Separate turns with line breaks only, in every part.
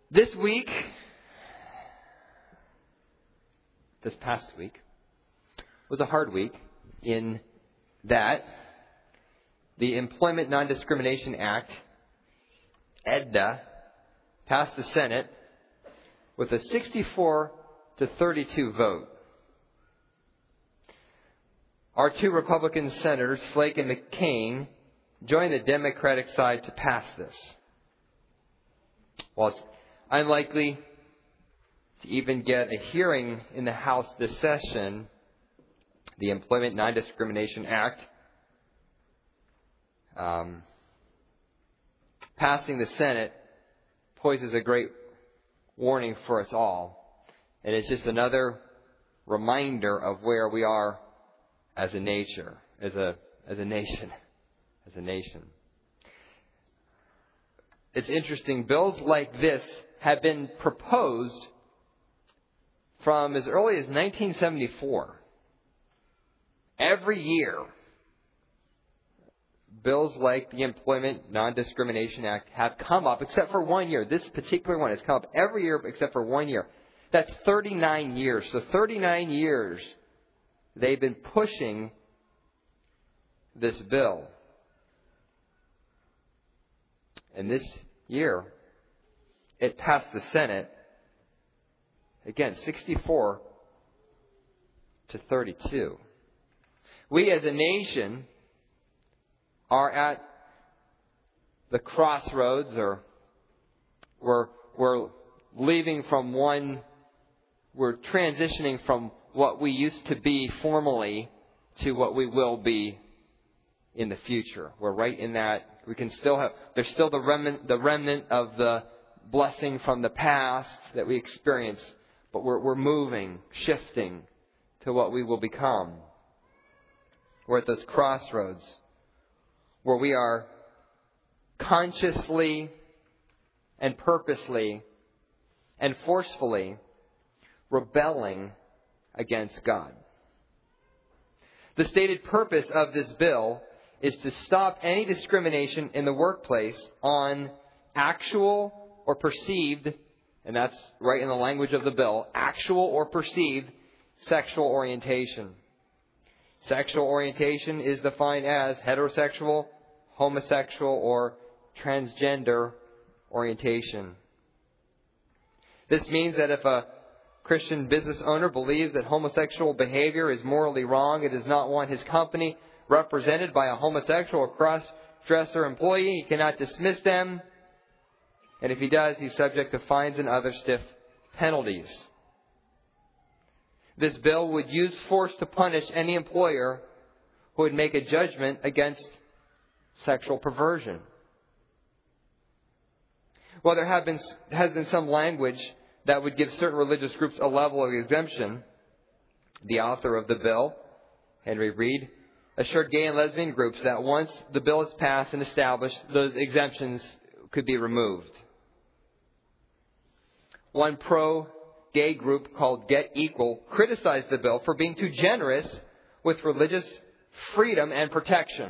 This past week, was a hard week in that the Employment Non-Discrimination Act, EDDA, passed the Senate with a 64-32 vote. Our two Republican senators, Flake and McCain, joined the Democratic side to pass this. While it's unlikely to even get a hearing in the House this session, the Employment Non-Discrimination Act passing the Senate poses a great warning for us all. And it's just another reminder of where we are as a nation. It's interesting, bills like this have been proposed from as early as 1974. Every year, bills like the Employment Non-Discrimination Act have come up, except for 1 year. This particular one has come up every year except for 1 year. That's 39 years. So 39 years they've been pushing this bill. And this year, it passed the Senate, again, 64-32. We as a nation are at the crossroads, or we're transitioning from what we used to be formally to what we will be in the future. We're right in that. There's still the remnant of the blessing from the past that we experienced, but we're moving, shifting to what we will become. We're at those crossroads where we are consciously and purposely and forcefully rebelling against God. The stated purpose of this bill is to stop any discrimination in the workplace on actual or perceived, and that's right in the language of the bill, actual or perceived sexual orientation. Sexual orientation is defined as heterosexual, homosexual, or transgender orientation. This means that if a Christian business owner believes that homosexual behavior is morally wrong and does not want his company represented by a homosexual or cross-dresser employee, he cannot dismiss them. And if he does, he's subject to fines and other stiff penalties. This bill would use force to punish any employer who would make a judgment against sexual perversion. Well, there has been some language that would give certain religious groups a level of exemption. The author of the bill, Henry Reed, assured gay and lesbian groups that once the bill is passed and established, those exemptions could be removed. One pro-gay group called Get Equal criticized the bill for being too generous with religious freedom and protection.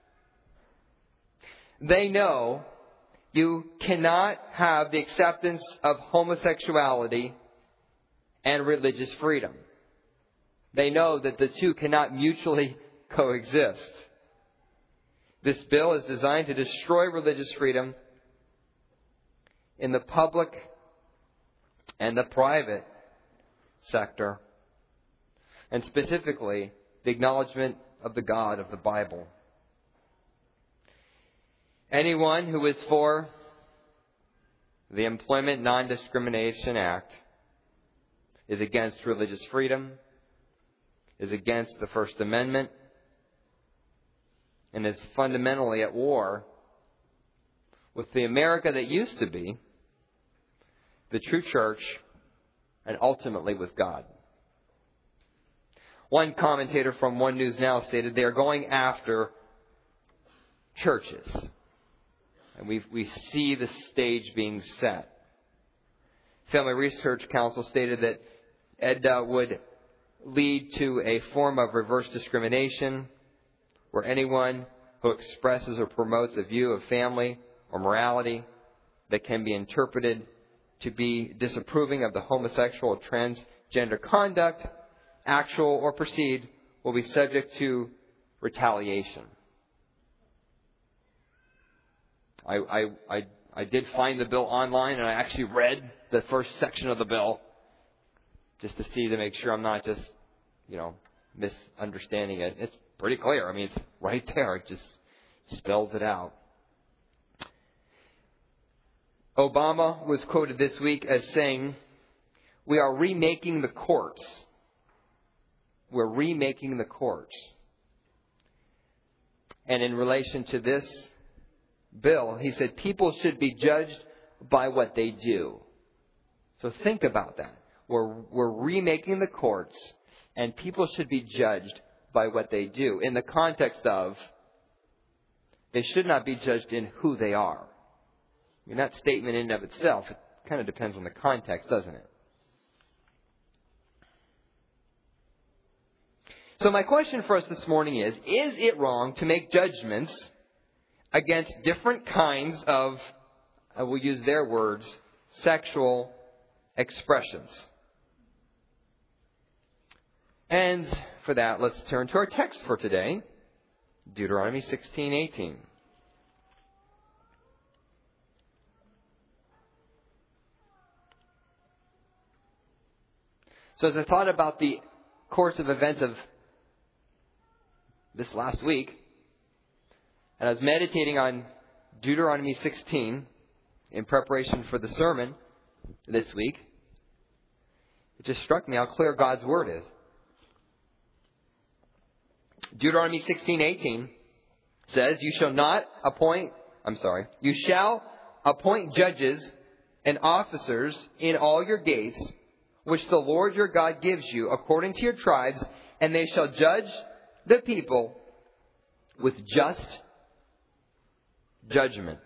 They know you cannot have the acceptance of homosexuality and religious freedom. They know that the two cannot mutually coexist. This bill is designed to destroy religious freedom in the public and the private sector, and specifically the acknowledgement of the God of the Bible. Anyone who is for the Employment Non-Discrimination Act is against religious freedom, is against the First Amendment, and is fundamentally at war with the America that used to be the true church, and ultimately with God. One commentator from One News Now stated they are going after churches. And we see the stage being set. Family Research Council stated that EDDA would lead to a form of reverse discrimination where anyone who expresses or promotes a view of family or morality that can be interpreted to be disapproving of the homosexual or transgender conduct, actual or perceived, will be subject to retaliation. I did find the bill online, and I actually read the first section of the bill just to make sure I'm not just, misunderstanding it. It's pretty clear. I mean, it's right there. It just spells it out. Obama was quoted this week as saying, "We are remaking the courts. We're remaking the courts." And in relation to this bill, he said people should be judged by what they do. So think about that. We're remaking the courts, and people should be judged by what they do. In the context of, they should not be judged in who they are. I mean, that statement in and of itself, it kind of depends on the context, doesn't it? So my question for us this morning is it wrong to make judgments against different kinds of, I will use their words, sexual expressions? And for that, let's turn to our text for today, Deuteronomy 16:18. So as I thought about the course of events of this last week, and I was meditating on Deuteronomy 16 in preparation for the sermon this week, it just struck me how clear God's Word is. Deuteronomy 16:18 says, you shall appoint judges and officers in all your gates, which the Lord your God gives you according to your tribes, and they shall judge the people with just judgment.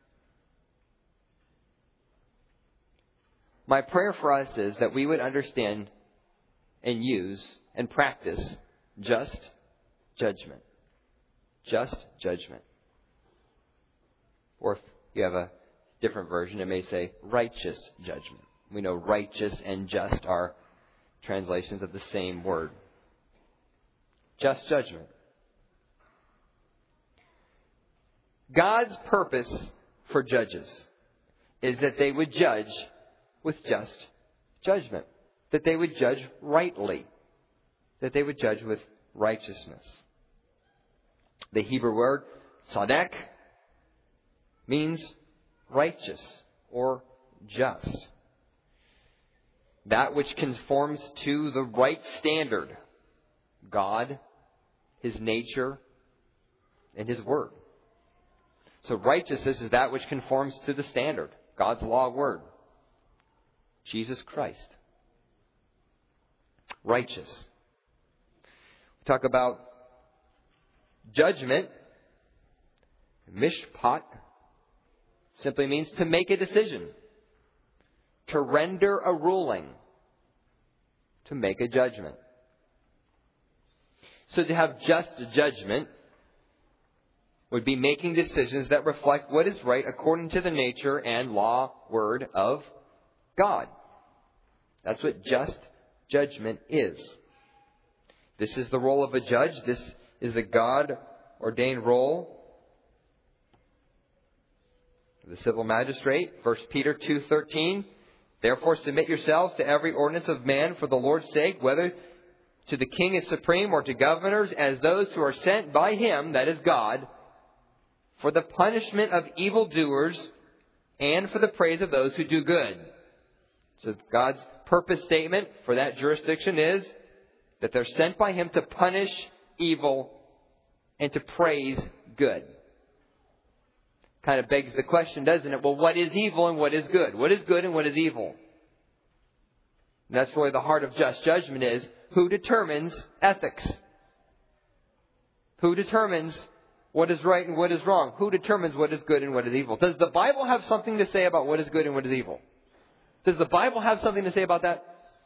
My prayer for us is that we would understand and use and practice just judgment. Just judgment. Or if you have a different version, it may say righteous judgment. We know righteous and just are translations of the same word. Just judgment. God's purpose for judges is that they would judge with just judgment. That they would judge rightly. That they would judge with righteousness. The Hebrew word tzadek means righteous or just. That which conforms to the right standard. God, His nature, and His Word. So righteousness is that which conforms to the standard. God's law word. Jesus Christ. Righteous. We talk about judgment. Mishpat simply means to make a decision. To render a ruling. To make a judgment. So to have just judgment would be making decisions that reflect what is right according to the nature and law word of God. That's what just judgment is. This is the role of a judge. This is the God-ordained role of the civil magistrate. 1 Peter 2:13. Therefore submit yourselves to every ordinance of man for the Lord's sake, whether to the king as supreme or to governors as those who are sent by Him, that is God, for the punishment of evildoers and for the praise of those who do good. So God's purpose statement for that jurisdiction is that they're sent by Him to punish evil and to praise good. Kind of begs the question, doesn't it? Well, what is evil and what is good? What is good and what is evil? And that's really the heart of just judgment is, who determines ethics? Who determines what is right and what is wrong? Who determines what is good and what is evil? Does the Bible have something to say about what is good and what is evil? Does the Bible have something to say about that?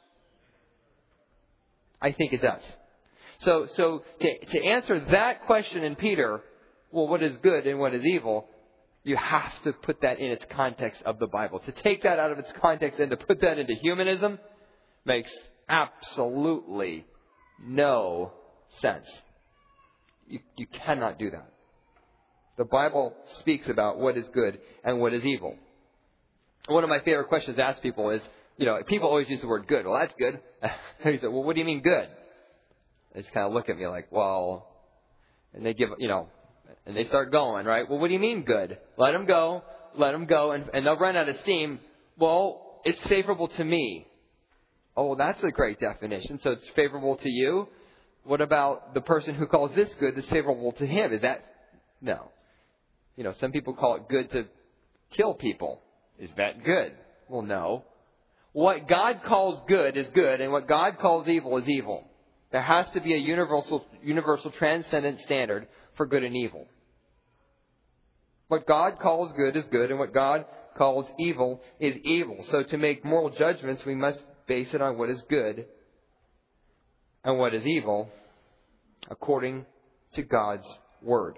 I think it does. So to answer that question in Peter, well, what is good and what is evil? You have to put that in its context of the Bible. To take that out of its context and to put that into humanism makes absolutely no sense. You cannot do that. The Bible speaks about what is good and what is evil. One of my favorite questions to ask people is, people always use the word good. Well, that's good. He said, well, what do you mean good? They just kind of look at me like, well, and they give, and they start going, right? Well, what do you mean good? Let them go, and they'll run out of steam. Well, it's favorable to me. Oh, well, that's a great definition. So it's favorable to you? What about the person who calls this good that's favorable to him? Is that? No. Some people call it good to kill people. Is that good? Well, no. What God calls good is good, and what God calls evil is evil. There has to be a universal transcendent standard for good and evil. What God calls good is good, and what God calls evil is evil. So to make moral judgments, we must base it on what is good and what is evil according to God's Word.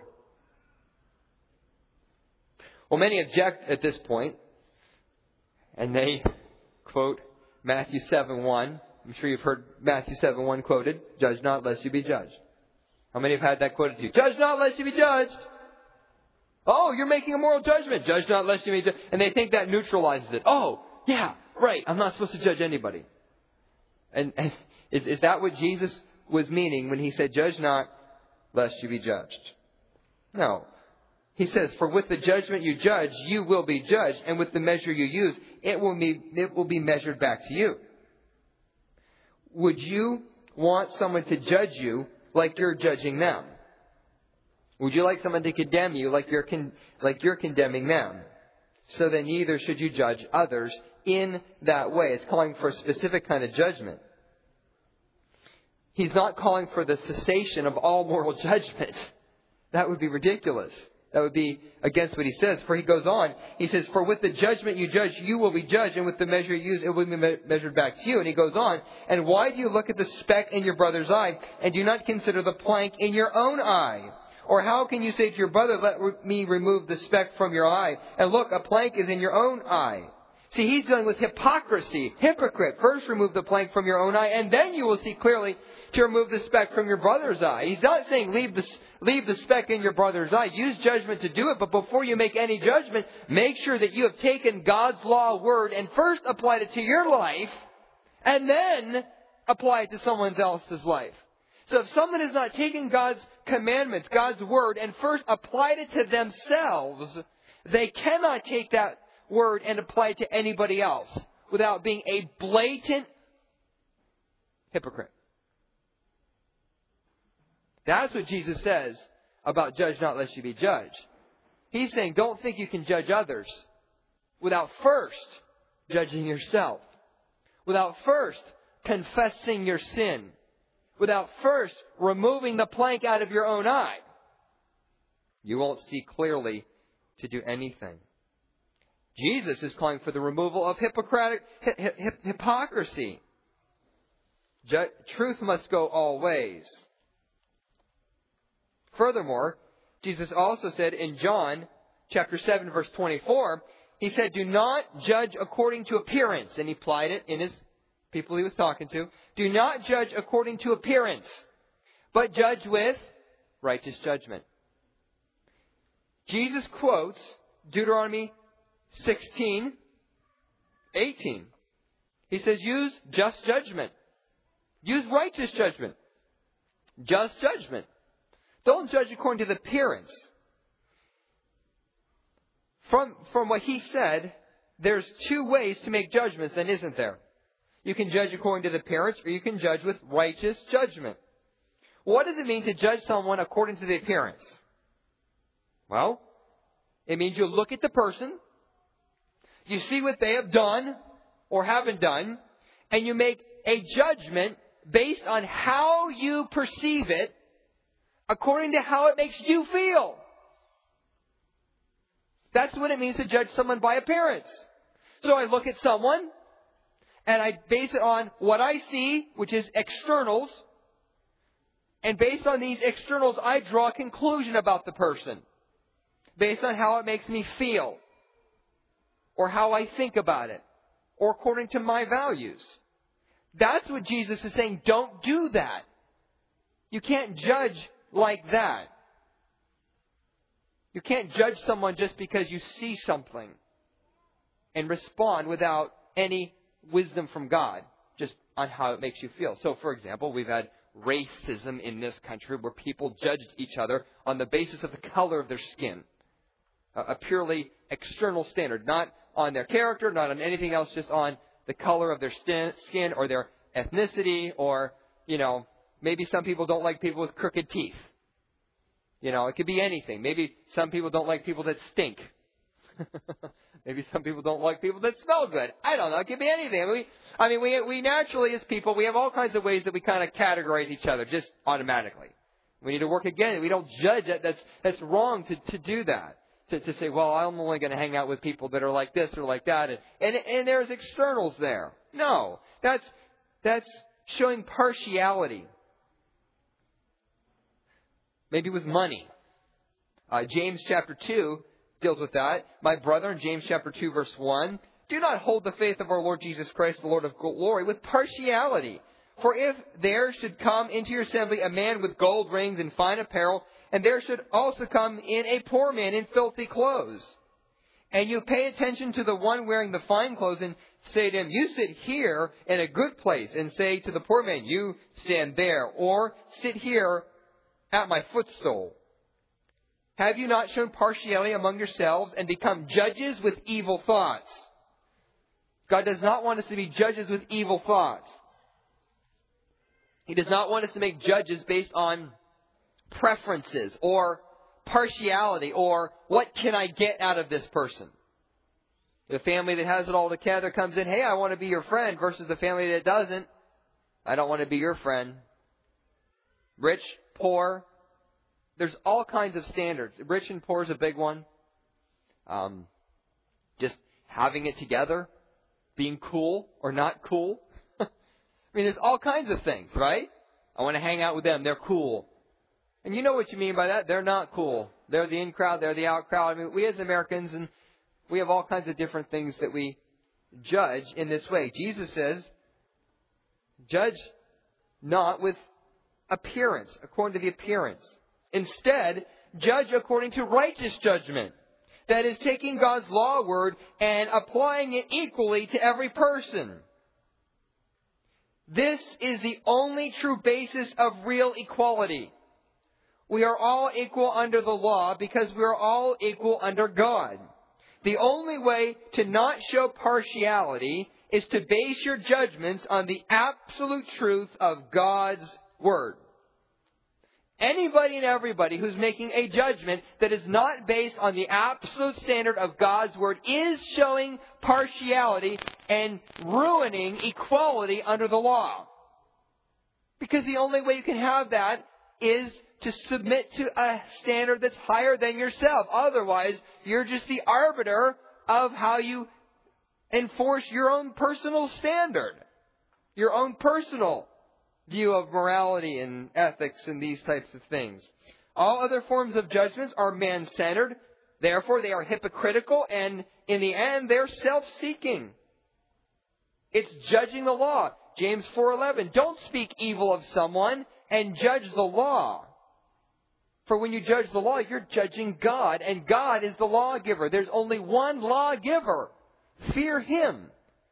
Well, many object at this point, and they quote Matthew 7:1. I'm sure you've heard Matthew 7:1 quoted. Judge not, lest you be judged. How many have had that quoted to you? Judge not, lest you be judged. Oh, you're making a moral judgment. Judge not, lest you be judged. And they think that neutralizes it. Oh, yeah, right. I'm not supposed to judge anybody. And is that what Jesus was meaning when he said, judge not, lest you be judged? No. He says, for with the judgment you judge, you will be judged. And with the measure you use, it will be measured back to you. Would you want someone to judge you like you're judging them? Would you like someone to condemn you like you're condemning them? So then neither should you judge others in that way. It's calling for a specific kind of judgment. He's not calling for the cessation of all moral judgment. That would be ridiculous. That would be against what he says. For he goes on, he says, for with the judgment you judge, you will be judged, and with the measure you use, it will be measured back to you. And he goes on, and why do you look at the speck in your brother's eye, and do not consider the plank in your own eye? Or how can you say to your brother, let me remove the speck from your eye, and look, a plank is in your own eye? See, he's dealing with hypocrisy. Hypocrite, first remove the plank from your own eye, and then you will see clearly to remove the speck from your brother's eye. He's not saying leave the speck in your brother's eye. Use judgment to do it, but before you make any judgment, make sure that you have taken God's law word and first applied it to your life, and then apply it to someone else's life. So if someone is not taking God's commandments, God's word, and first applied it to themselves, they cannot take that word and apply it to anybody else without being a blatant hypocrite. That's what Jesus says about judge not lest you be judged. He's saying don't think you can judge others without first judging yourself, without first confessing your sin, without first removing the plank out of your own eye. You won't see clearly to do anything. Jesus is calling for the removal of hypocrisy. Truth must go all ways. Furthermore, Jesus also said in John chapter 7, verse 24, he said, do not judge according to appearance. And he applied it in his people he was talking to. Do not judge according to appearance, but judge with righteous judgment. Jesus quotes Deuteronomy 16:18. He says, use just judgment. Use righteous judgment. Just judgment. Don't judge according to the appearance. From what he said, there's two ways to make judgments, then, isn't there? You can judge according to the appearance, or you can judge with righteous judgment. What does it mean to judge someone according to the appearance? Well, it means you look at the person, you see what they have done or haven't done, and you make a judgment based on how you perceive it, according to how it makes you feel. That's what it means to judge someone by appearance. So I look at someone, and I base it on what I see, which is externals. And based on these externals, I draw a conclusion about the person. based on how it makes me feel, or how I think about it, or according to my values. That's what Jesus is saying. Don't do that. You can't judge like that. You can't judge someone just because you see something and respond without any wisdom from God, just on how it makes you feel. So, for example, we've had racism in this country where people judged each other on the basis of the color of their skin. A purely external standard, not on their character, not on anything else, just on the color of their skin or their ethnicity, or, maybe some people don't like people with crooked teeth. It could be anything. Maybe some people don't like people that stink. Maybe some people don't like people that smell good. I don't know. It could be anything. We naturally, as people, we have all kinds of ways that we kind of categorize each other just automatically. We need to work again. We don't judge that. That's wrong to do that. To say, well, I'm only going to hang out with people that are like this or like that. And there's externals there. No. That's showing partiality. Maybe with money. James chapter 2 deals with that. My brother, in James chapter 2 verse 1, do not hold the faith of our Lord Jesus Christ, the Lord of glory, with partiality. For if there should come into your assembly a man with gold rings and fine apparel, and there should also come in a poor man in filthy clothes, and you pay attention to the one wearing the fine clothes, and say to him, you sit here in a good place, and say to the poor man, you stand there, or sit here at my footstool. Have you not shown partiality among yourselves and become judges with evil thoughts? God does not want us to be judges with evil thoughts. He does not want us to make judges based on preferences or partiality or what can I get out of this person. The family that has it all together comes in, hey, I want to be your friend, versus the family that doesn't. I don't want to be your friend. Rich, poor. There's all kinds of standards. Rich and poor is a big one. Just having it together, being cool or not cool. There's all kinds of things, right? I want to hang out with them. They're cool. And you know what you mean by that. They're not cool. They're the in crowd. They're the out crowd. We as Americans, and we have all kinds of different things that we judge in this way. Jesus says, judge not with appearance, according to the appearance. Instead, judge according to righteous judgment. That is, taking God's law word and applying it equally to every person. This is the only true basis of real equality. We are all equal under the law because we are all equal under God. The only way to not show partiality is to base your judgments on the absolute truth of God's Word. Anybody and everybody who's making a judgment that is not based on the absolute standard of God's Word is showing partiality and ruining equality under the law. Because the only way you can have that is to submit to a standard that's higher than yourself. Otherwise, you're just the arbiter of how you enforce your own personal standard, your own personal view of morality and ethics and these types of things. All other forms of judgments are man-centered. Therefore, they are hypocritical, and in the end, they're self-seeking. It's judging the law. James 4:11. Don't speak evil of someone and judge the law. For when you judge the law, you're judging God, and God is the lawgiver. There's only one lawgiver. Fear Him.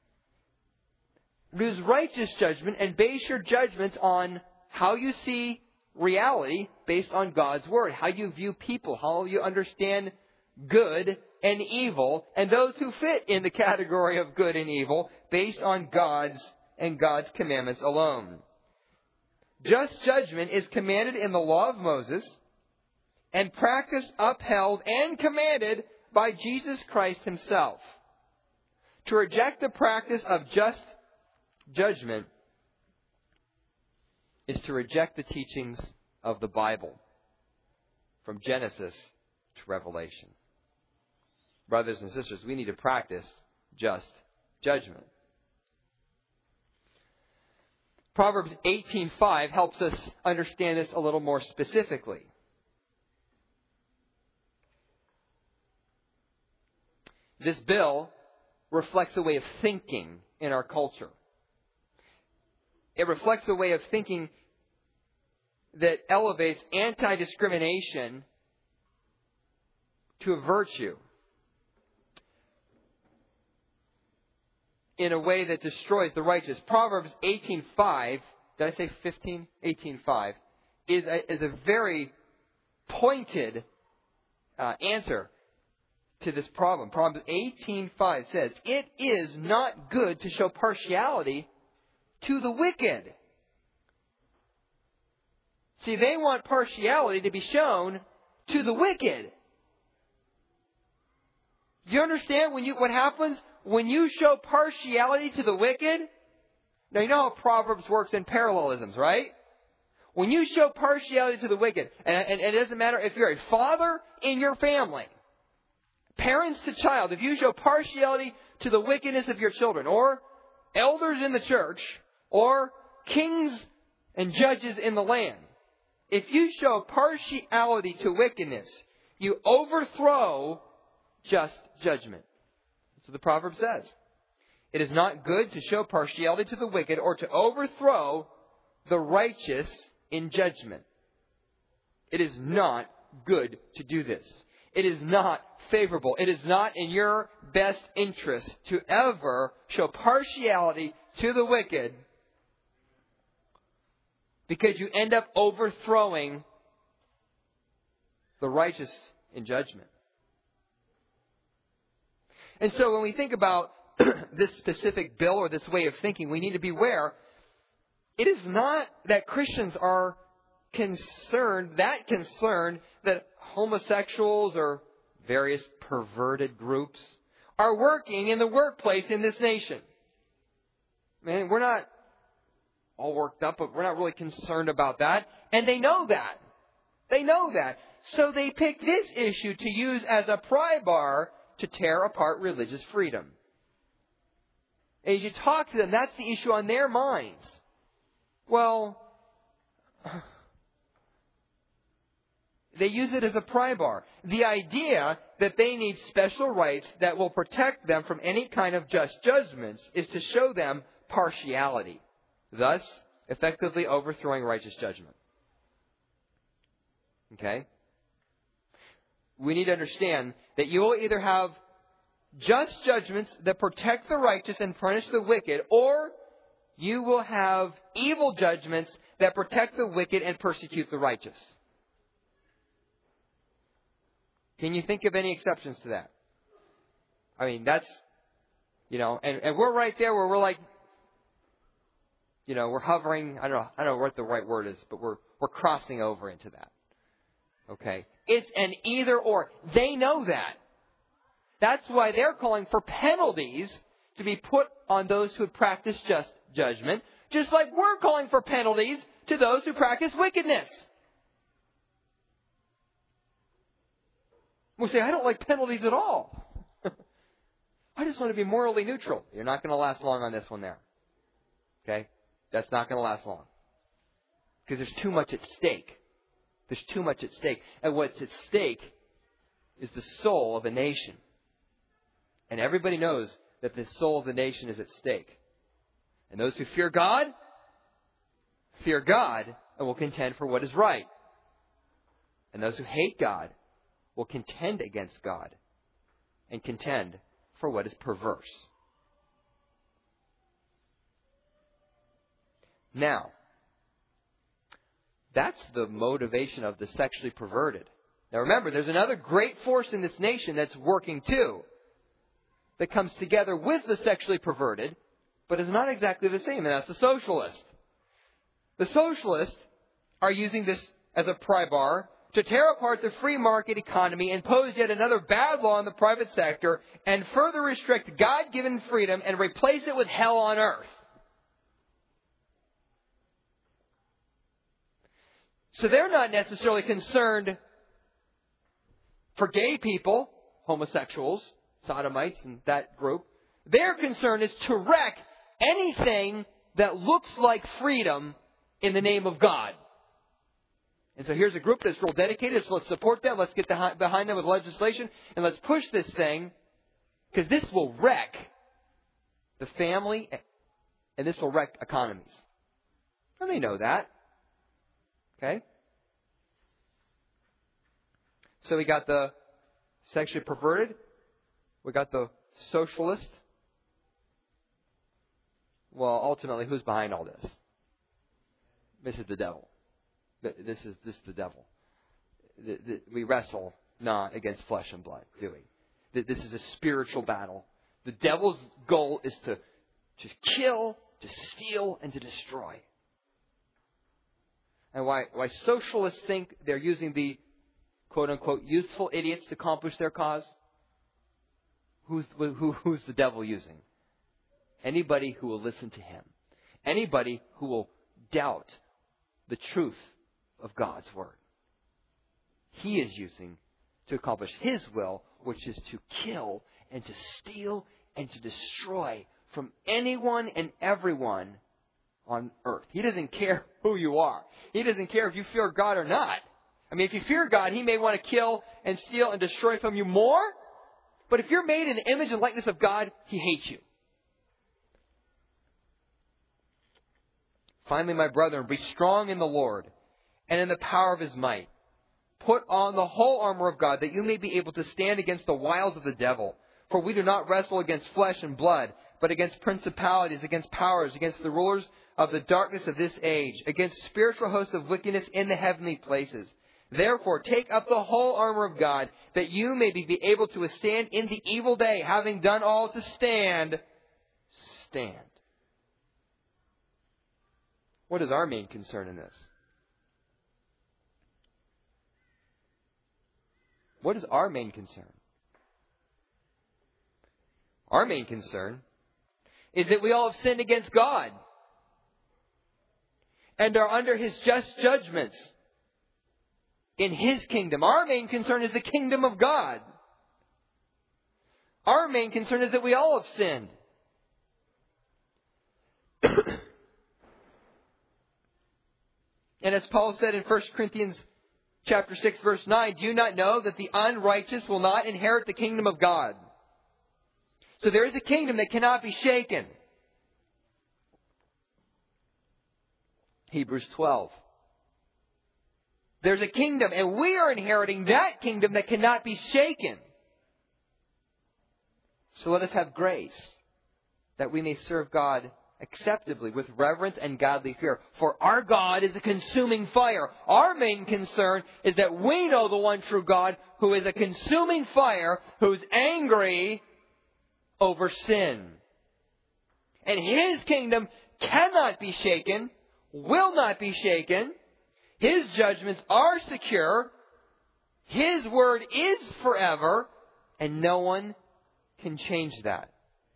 Use righteous judgment and base your judgments on how you see reality based on God's Word. How you view people. How you understand good and evil. And those who fit in the category of good and evil based on God's commandments alone. Just judgment is commanded in the law of Moses and practiced, upheld, and commanded by Jesus Christ Himself. To reject the practice of just judgment is to reject the teachings of the Bible from Genesis to Revelation. Brothers and sisters, we need to practice just judgment. Proverbs 18:5 helps us understand this a little more specifically. this bill reflects a way of thinking in our culture. It reflects a way of thinking that elevates anti-discrimination to a virtue in a way that destroys the righteous. Proverbs 18:5, did I say 15? 18:5 is a very pointed answer to this problem. Proverbs 18:5 says, "It is not good to show partiality to the wicked." See, they want partiality to be shown to the wicked. You understand what happens when you show partiality to the wicked? Now, you know how Proverbs works in parallelisms, right? When you show partiality to the wicked, and it doesn't matter if you're a father in your family, parents to child, if you show partiality to the wickedness of your children, or elders in the church, or kings and judges in the land, if you show partiality to wickedness, you overthrow just judgment. That's what the proverb says. It is not good to show partiality to the wicked or to overthrow the righteous in judgment. It is not good to do this. It is not favorable. It is not in your best interest to ever show partiality to the wicked, because you end up overthrowing the righteous in judgment. And so when we think about this specific bill or this way of thinking, we need to beware. It is not that Christians are concerned that homosexuals or various perverted groups are working in the workplace in this nation. Man, we're not all worked up, but we're not really concerned about that. And they know that. They know that. So they pick this issue to use as a pry bar to tear apart religious freedom. As you talk to them, that's the issue on their minds. Well, they use it as a pry bar. The idea that they need special rights that will protect them from any kind of just judgments is to show them partiality, thus effectively overthrowing righteous judgment. Okay? We need to understand that you will either have just judgments that protect the righteous and punish the wicked, or you will have evil judgments that protect the wicked and persecute the righteous. Can you think of any exceptions to that? I mean, that's, and we're right there where we're like, we're hovering, I don't know what the right word is, but we're crossing over into that. Okay? It's an either or. They know that. That's why they're calling for penalties to be put on those who practice just judgment, just like we're calling for penalties to those who practice wickedness. We'll say, I don't like penalties at all. I just want to be morally neutral. You're not going to last long on this one there. Okay? That's not going to last long. Because there's too much at stake. There's too much at stake. And what's at stake is the soul of a nation. And everybody knows that the soul of the nation is at stake. And those who fear God and will contend for what is right. And those who hate God will contend against God and contend for what is perverse. Now, that's the motivation of the sexually perverted. Now remember, there's another great force in this nation that's working too, that comes together with the sexually perverted, but is not exactly the same, and that's the socialists. The socialists are using this as a pry bar to tear apart the free market economy, impose yet another bad law in the private sector, and further restrict God-given freedom and replace it with hell on earth. So they're not necessarily concerned for gay people, homosexuals, sodomites, and that group. Their concern is to wreck anything that looks like freedom in the name of God. And so here's a group that's real dedicated, so let's support them. Let's get behind them with legislation, and let's push this thing Because this will wreck the family and this will wreck economies. And they know that. Okay? So we got the sexually perverted. We got the socialist. Well, ultimately, who's behind all this? This is the devil. This is the devil. We wrestle not against flesh and blood, do we? This is a spiritual battle. The devil's goal is to kill, to steal, and to destroy. And why socialists think they're using the quote-unquote useful idiots to accomplish their cause? Who's the devil using? Anybody who will listen to him. Anybody who will doubt the truth of God's Word. He is using to accomplish His will, which is to kill and to steal and to destroy from anyone and everyone on earth. He doesn't care who you are. He doesn't care if you fear God or not. I mean, if you fear God, He may want to kill and steal and destroy from you more. But if you're made in the image and likeness of God, He hates you. Finally, my brethren, be strong in the Lord and in the power of His might. Put on the whole armor of God, that you may be able to stand against the wiles of the devil. For we do not wrestle against flesh and blood, but against principalities, against powers, against the rulers of the darkness of this age, against spiritual hosts of wickedness in the heavenly places. Therefore, take up the whole armor of God, that you may be able to withstand in the evil day, having done all to stand. Stand. What is our main concern in this? What is our main concern? Our main concern is that we all have sinned against God and are under His just judgments in His kingdom. Our main concern is the kingdom of God. Our main concern is that we all have sinned. And as Paul said in 1 Corinthians chapter 6, verse 9, do you not know that the unrighteous will not inherit the kingdom of God? So there is a kingdom that cannot be shaken. Hebrews 12. There's a kingdom, and we are inheriting that kingdom that cannot be shaken. So let us have grace, that we may serve God acceptably with reverence and godly fear. For our God is a consuming fire. Our main concern is that we know the one true God, who is a consuming fire, who's angry over sin. And His kingdom cannot be shaken, will not be shaken. His judgments are secure. His word is forever, and no one can change that.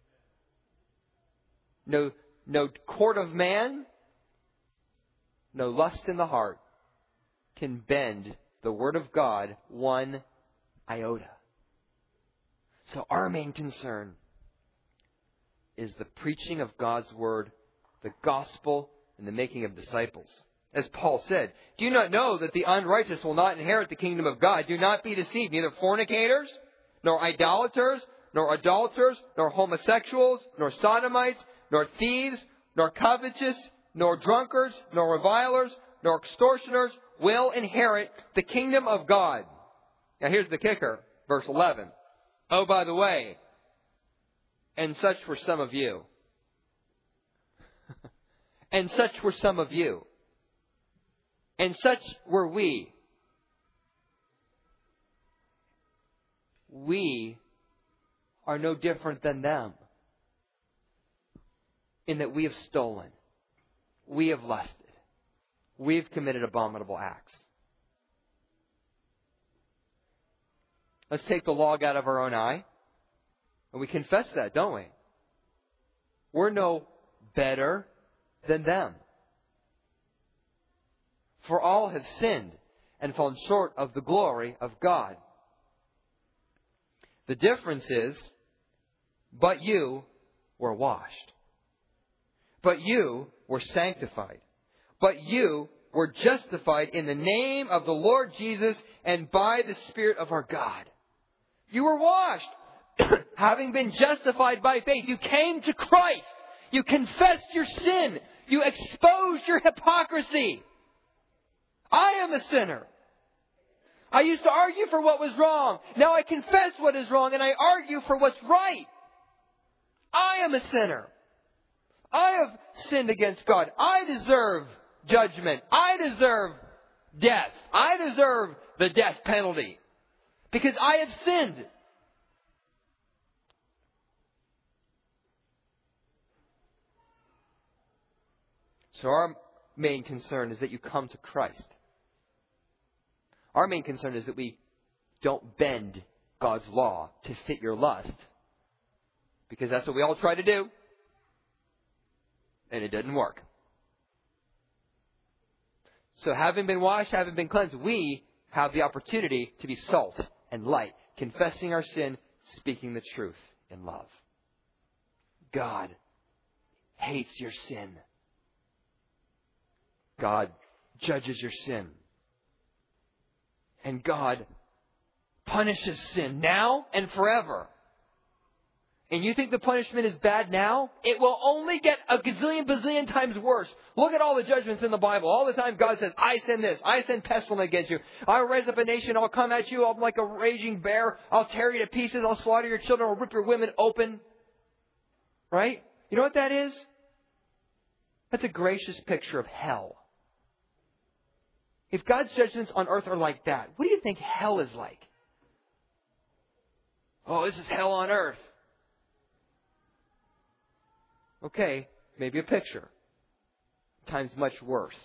No court of man, no lust in the heart can bend the Word of God one iota. So our main concern is the preaching of God's Word, the gospel, and the making of disciples. As Paul said, do you not know that the unrighteous will not inherit the kingdom of God? Do not be deceived. Neither fornicators, nor idolaters, nor adulterers, nor homosexuals, nor sodomites, nor thieves, nor covetous, nor drunkards, nor revilers, nor extortioners will inherit the kingdom of God. Now here's the kicker, verse 11. Oh, by the way, and such were some of you. And such were some of you. And such were we. We are no different than them, in that we have stolen, we have lusted, we've committed abominable acts. Let's take the log out of our own eye. And we confess that, don't we? We're no better than them. For all have sinned and fallen short of the glory of God. The difference is, but you were washed. But you were sanctified. But you were justified in the name of the Lord Jesus and by the Spirit of our God. You were washed. having been justified by faith, you came to Christ. You confessed your sin. You exposed your hypocrisy. I am a sinner. I used to argue for what was wrong. Now I confess what is wrong and I argue for what's right. I am a sinner. I have sinned against God. I deserve judgment. I deserve death. I deserve the death penalty because I have sinned. So our main concern is that you come to Christ. Our main concern is that we don't bend God's law to fit your lust. Because that's what we all try to do. And it doesn't work. So having been washed, having been cleansed, we have the opportunity to be salt and light. Confessing our sin, speaking the truth in love. God hates your sin. God judges your sin. And God punishes sin now and forever. And you think the punishment is bad now? It will only get a gazillion, bazillion times worse. Look at all the judgments in the Bible. All the time God says, I send this. I send pestilence against you. I'll raise up a nation. I'll come at you. I'm like a raging bear. I'll tear you to pieces. I'll slaughter your children. I'll rip your women open. Right? You know what that is? That's a gracious picture of hell. If God's judgments on earth are like that, what do you think hell is like? Oh, this is hell on earth. Okay, maybe a picture. Times much worse.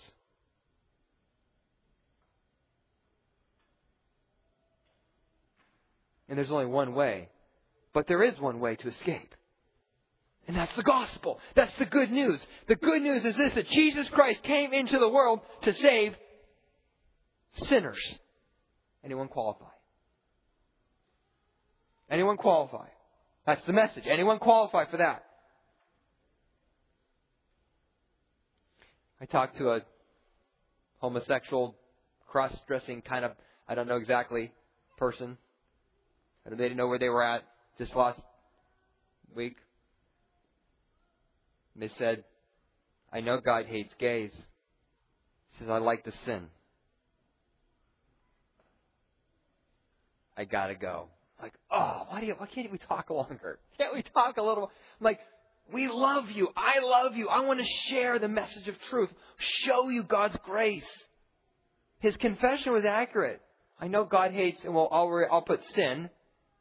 And there's only one way. But there is one way to escape. And that's the gospel. That's the good news. The good news is this, that Jesus Christ came into the world to save sinners. Anyone qualify? Anyone qualify? That's the message. Anyone qualify for that? I talked to a homosexual, cross-dressing kind of, I don't know exactly, person. They didn't know where they were at just last week. And they said, I know God hates gays. He says, I like to sin. I gotta go. Like, oh, why can't we talk longer? Can't we talk a little? I'm like, we love you. I love you. I want to share the message of truth. Show you God's grace. His confession was accurate. I know God hates, and I'll put sin.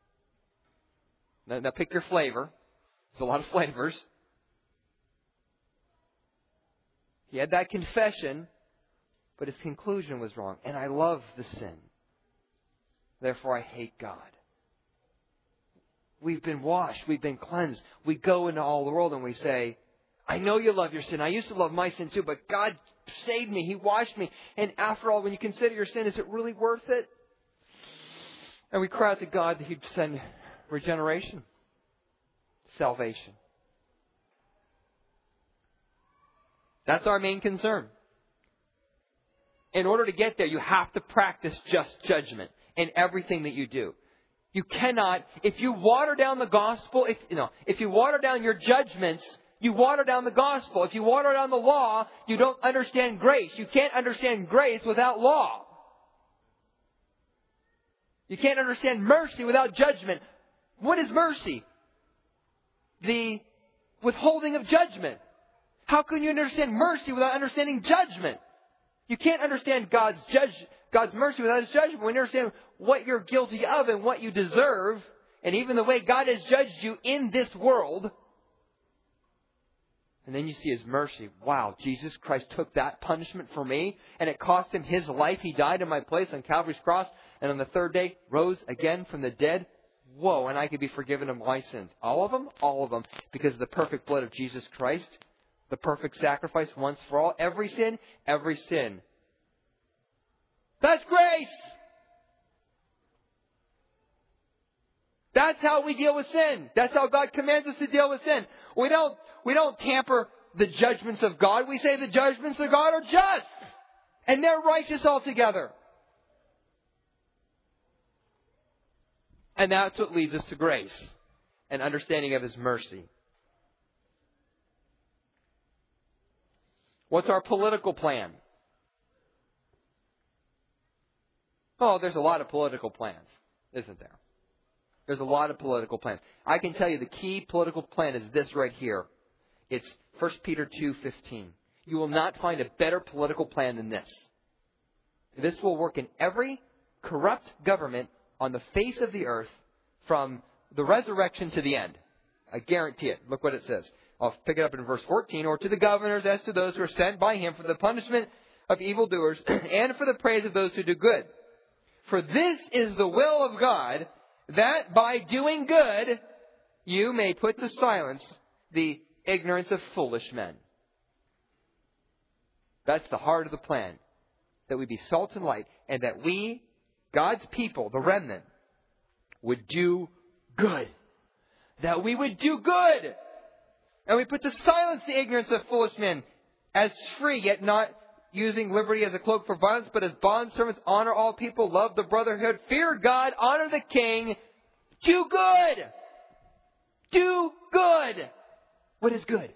Now pick your flavor. There's a lot of flavors. He had that confession, but his conclusion was wrong. And I love the sin. Therefore, I hate God. We've been washed. We've been cleansed. We go into all the world and we say, I know you love your sin. I used to love my sin too, but God saved me. He washed me. And after all, when you consider your sin, is it really worth it? And we cry out to God that He'd send regeneration, salvation. That's our main concern. In order to get there, you have to practice just judgment in everything that you do. You cannot, if you water down the gospel, if you water down your judgments, you water down the gospel. If you water down the law, you don't understand grace. You can't understand grace without law. You can't understand mercy without judgment. What is mercy? The withholding of judgment. How can you understand mercy without understanding judgment? You can't understand God's mercy without His judgment. When you understand what you're guilty of and what you deserve, and even the way God has judged you in this world, and then you see His mercy. Wow, Jesus Christ took that punishment for me, and it cost Him His life. He died in my place on Calvary's cross, and on the third day rose again from the dead. Whoa, and I could be forgiven of my sins. All of them? All of them. Because of the perfect blood of Jesus Christ. The perfect sacrifice once for all. Every sin, every sin. That's grace. That's how we deal with sin. That's how God commands us to deal with sin. We don't tamper the judgments of God. We say the judgments of God are just. And they're righteous altogether. And that's what leads us to grace. and understanding of His mercy. What's our political plan? Oh, there's a lot of political plans, isn't there? There's a lot of political plans. I can tell you the key political plan is this right here. It's 1 Peter 2:15. You will not find a better political plan than this. This will work in every corrupt government on the face of the earth from the resurrection to the end. I guarantee it. Look what it says. I'll pick it up in verse 14. Or to the governors as to those who are sent by Him for the punishment of evildoers and for the praise of those who do good. For this is the will of God, that by doing good you may put to silence the ignorance of foolish men. That's the heart of the plan. That we be salt and light, and that we, God's people, the remnant, would do good. That we would do good. And we put to silence the ignorance of foolish men, as free, yet not using liberty as a cloak for violence, but as bondservants, honor all people, love the brotherhood, fear God, honor the king, do good. Do good. What is good?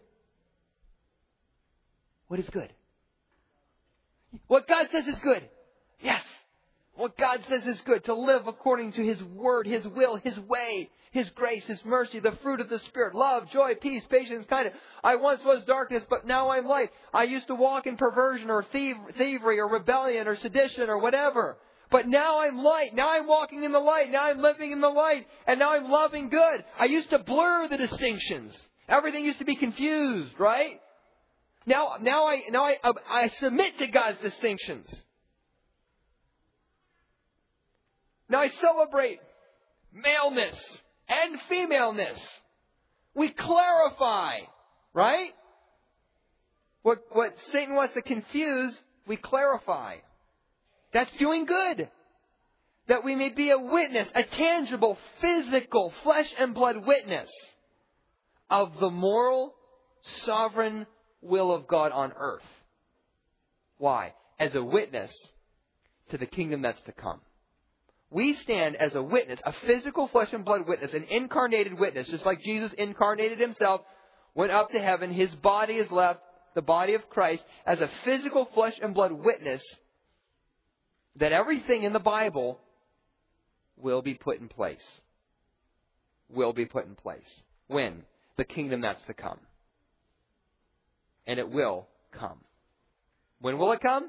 What is good? What God says is good. Yes. What God says is good. To live according to His word, His will, His way, His grace, His mercy, the fruit of the Spirit, love, joy, peace, patience, kindness. I once was darkness, but now I'm light. I used to walk in perversion or thievery or rebellion or sedition or whatever. But now I'm light. Now I'm walking in the light. Now I'm living in the light. And now I'm loving good. I used to blur the distinctions. Everything used to be confused, right? Now I submit to God's distinctions. Now I celebrate maleness and femaleness. We clarify, right? What Satan wants to confuse, we clarify. That's doing good. That we may be a witness, a tangible, physical, flesh and blood witness of the moral, sovereign will of God on earth. Why? As a witness to the kingdom that's to come. We stand as a witness, a physical flesh and blood witness, an incarnated witness, just like Jesus incarnated Himself, went up to heaven, His body is left, the body of Christ, as a physical flesh and blood witness that everything in the Bible will be put in place. Will be put in place. When? The kingdom that's to come. And it will come. When will it come?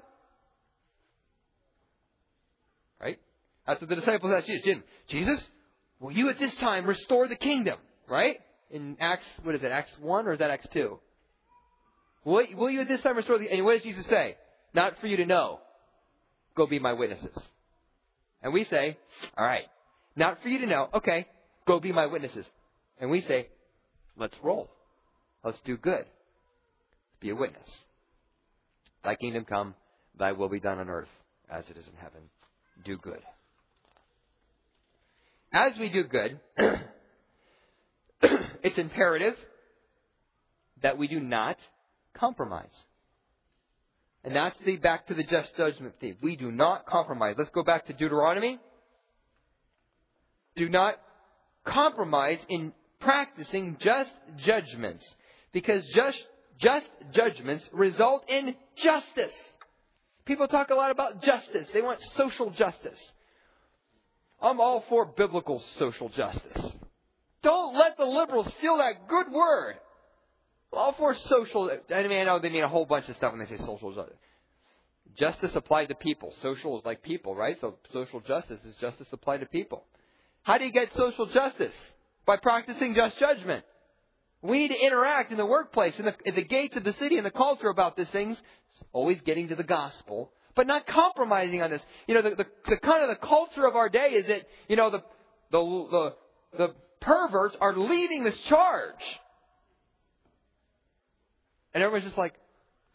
Right? That's what the disciples asked Jesus. Jesus, will you at this time restore the kingdom? Right? In Acts, what is it? Acts 1 or is that Acts 2? Will you at this time restore the kingdom? And what does Jesus say? Not for you to know. Go be my witnesses. And we say, all right, not for you to know. Okay, go be my witnesses. And we say, let's roll. Let's do good. Be a witness. Thy kingdom come, thy will be done on earth as it is in heaven. Do good. As we do good, it's imperative that we do not compromise. And that's back to the just judgment theme. We do not compromise. Let's go back to Deuteronomy. Do not compromise in practicing just judgments. Because just judgments result in justice. People talk a lot about justice. They want social justice. I'm all for biblical social justice. Don't let the liberals steal that good word. All for social. I mean, I know they mean a whole bunch of stuff when they say social justice. Justice applied to people. Social is like people, right? So social justice is justice applied to people. How do you get social justice? By practicing just judgment. We need to interact in the workplace, in the gates of the city, and the culture about these things. Always getting to the gospel, but not compromising on this. You know, the kind of the culture of our day is that, you know, the perverts are leading this charge. And everyone's just like,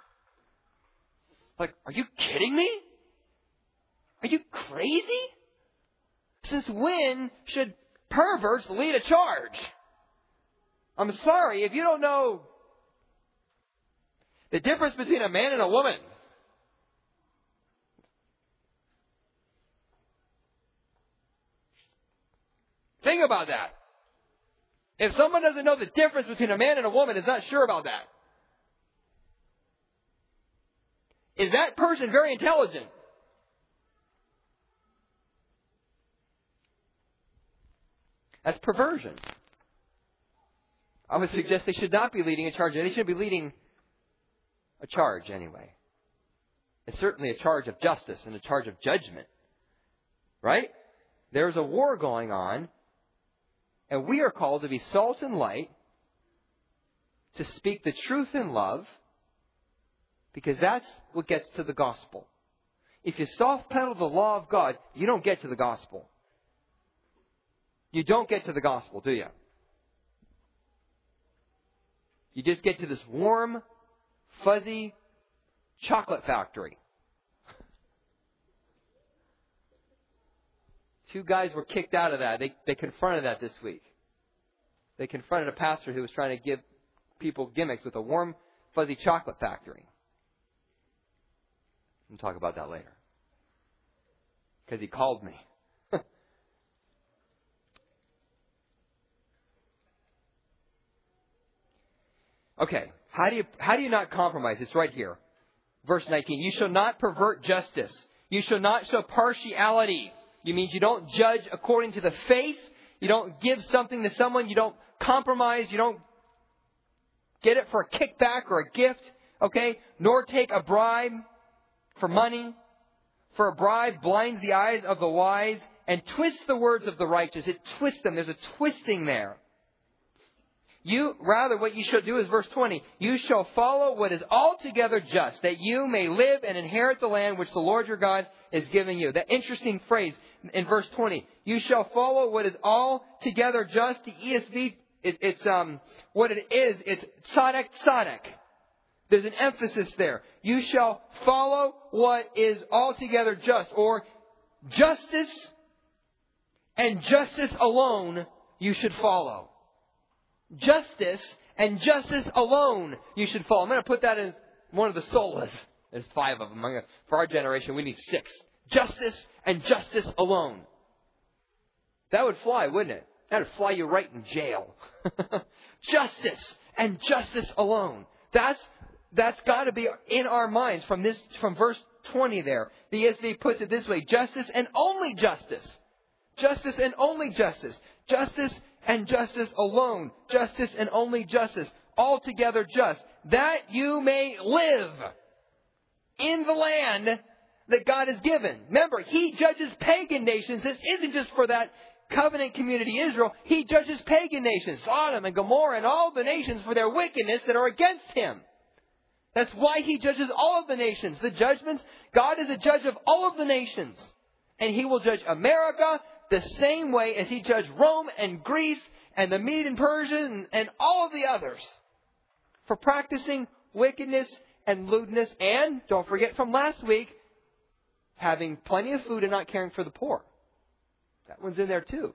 are you kidding me? Are you crazy? Since when should perverts lead a charge? I'm sorry, if you don't know the difference between a man and a woman. Think about that. If someone doesn't know the difference between a man and a woman, is not sure about that. Is that person very intelligent? That's perversion. I would suggest they should not be leading a charge. They should be leading a charge anyway. It's certainly a charge of justice and a charge of judgment. Right? There's a war going on, and we are called to be salt and light, to speak the truth in love, because that's what gets to the gospel. If you soft pedal the law of God, you don't get to the gospel. You don't get to the gospel, do you? You just get to this warm, fuzzy chocolate factory. Two guys were kicked out of that. They confronted that this week. They confronted a pastor who was trying to give people gimmicks with a warm, fuzzy chocolate factory. We'll talk about that later. Because he called me. Okay, how do you not compromise? It's right here. Verse 19, you shall not pervert justice. You shall not show partiality. It means you don't judge according to the faith. You don't give something to someone. You don't compromise. You don't get it for a kickback or a gift. Okay? Nor take a bribe for money. For a bribe blinds the eyes of the wise and twists the words of the righteous. It twists them. There's a twisting there. What you shall do is verse 20. You shall follow what is altogether just, that you may live and inherit the land which the Lord your God is giving you. That interesting phrase in verse 20. You shall follow what is altogether just. The ESV, what it is, it's tzaddik. There's an emphasis there. You shall follow what is altogether just, or justice and justice alone you should follow. Justice and justice alone you should follow. I'm going to put that in one of the solas. There's 5 of them. For our generation, we need 6. Justice and justice alone. That would fly, wouldn't it? That would fly you right in jail. Justice and justice alone. That's got to be in our minds from verse 20 there. The ESV puts it this way: justice and only justice. Justice and only justice. Justice and justice alone. Justice and only justice. Altogether just. That you may live in the land that God has given. Remember, He judges pagan nations. This isn't just for that covenant community Israel. He judges pagan nations, Sodom and Gomorrah and all the nations for their wickedness that are against Him. That's why He judges all of the nations. The judgments, God is a judge of all of the nations. And He will judge America the same way as He judged Rome and Greece and the Mede and Persia and all of the others for practicing wickedness and lewdness. And, don't forget from last week, having plenty of food and not caring for the poor. That one's in there too.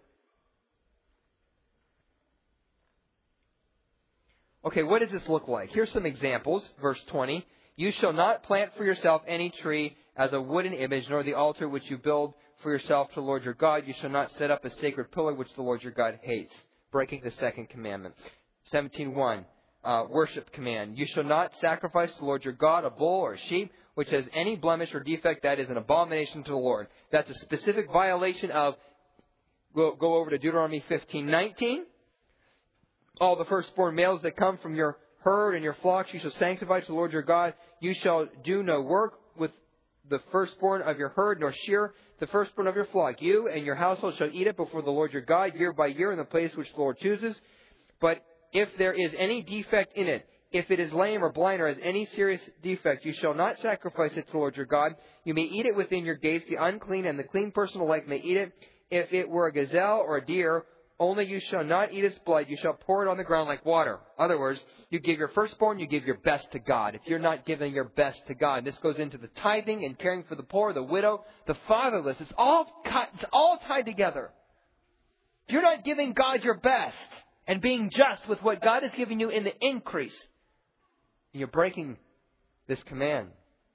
Okay, what does this look like? Here's some examples. Verse 20. You shall not plant for yourself any tree as a wooden image, nor the altar which you build for yourself to the Lord your God. You shall not set up a sacred pillar which the Lord your God hates. Breaking the second commandment. 17:1. Worship command. You shall not sacrifice to the Lord your God a bull or a sheep which has any blemish or defect. That is an abomination to the Lord. That's a specific violation of. Go over to Deuteronomy 15:19. All the firstborn males that come from your herd and your flocks you shall sanctify to the Lord your God. You shall do no work with the firstborn of your herd, nor shear the firstborn of your flock. You and your household shall eat it before the Lord your God, year by year, in the place which the Lord chooses. But if there is any defect in it, if it is lame or blind or has any serious defect, you shall not sacrifice it to the Lord your God. You may eat it within your gates. The unclean and the clean person alike may eat it. If it were a gazelle or a deer, only you shall not eat its blood. You shall pour it on the ground like water. In other words, you give your firstborn, you give your best to God. If you're not giving your best to God, and this goes into the tithing and caring for the poor, the widow, the fatherless. It's all tied together. If you're not giving God your best and being just with what God has given you in the increase, you're breaking this command.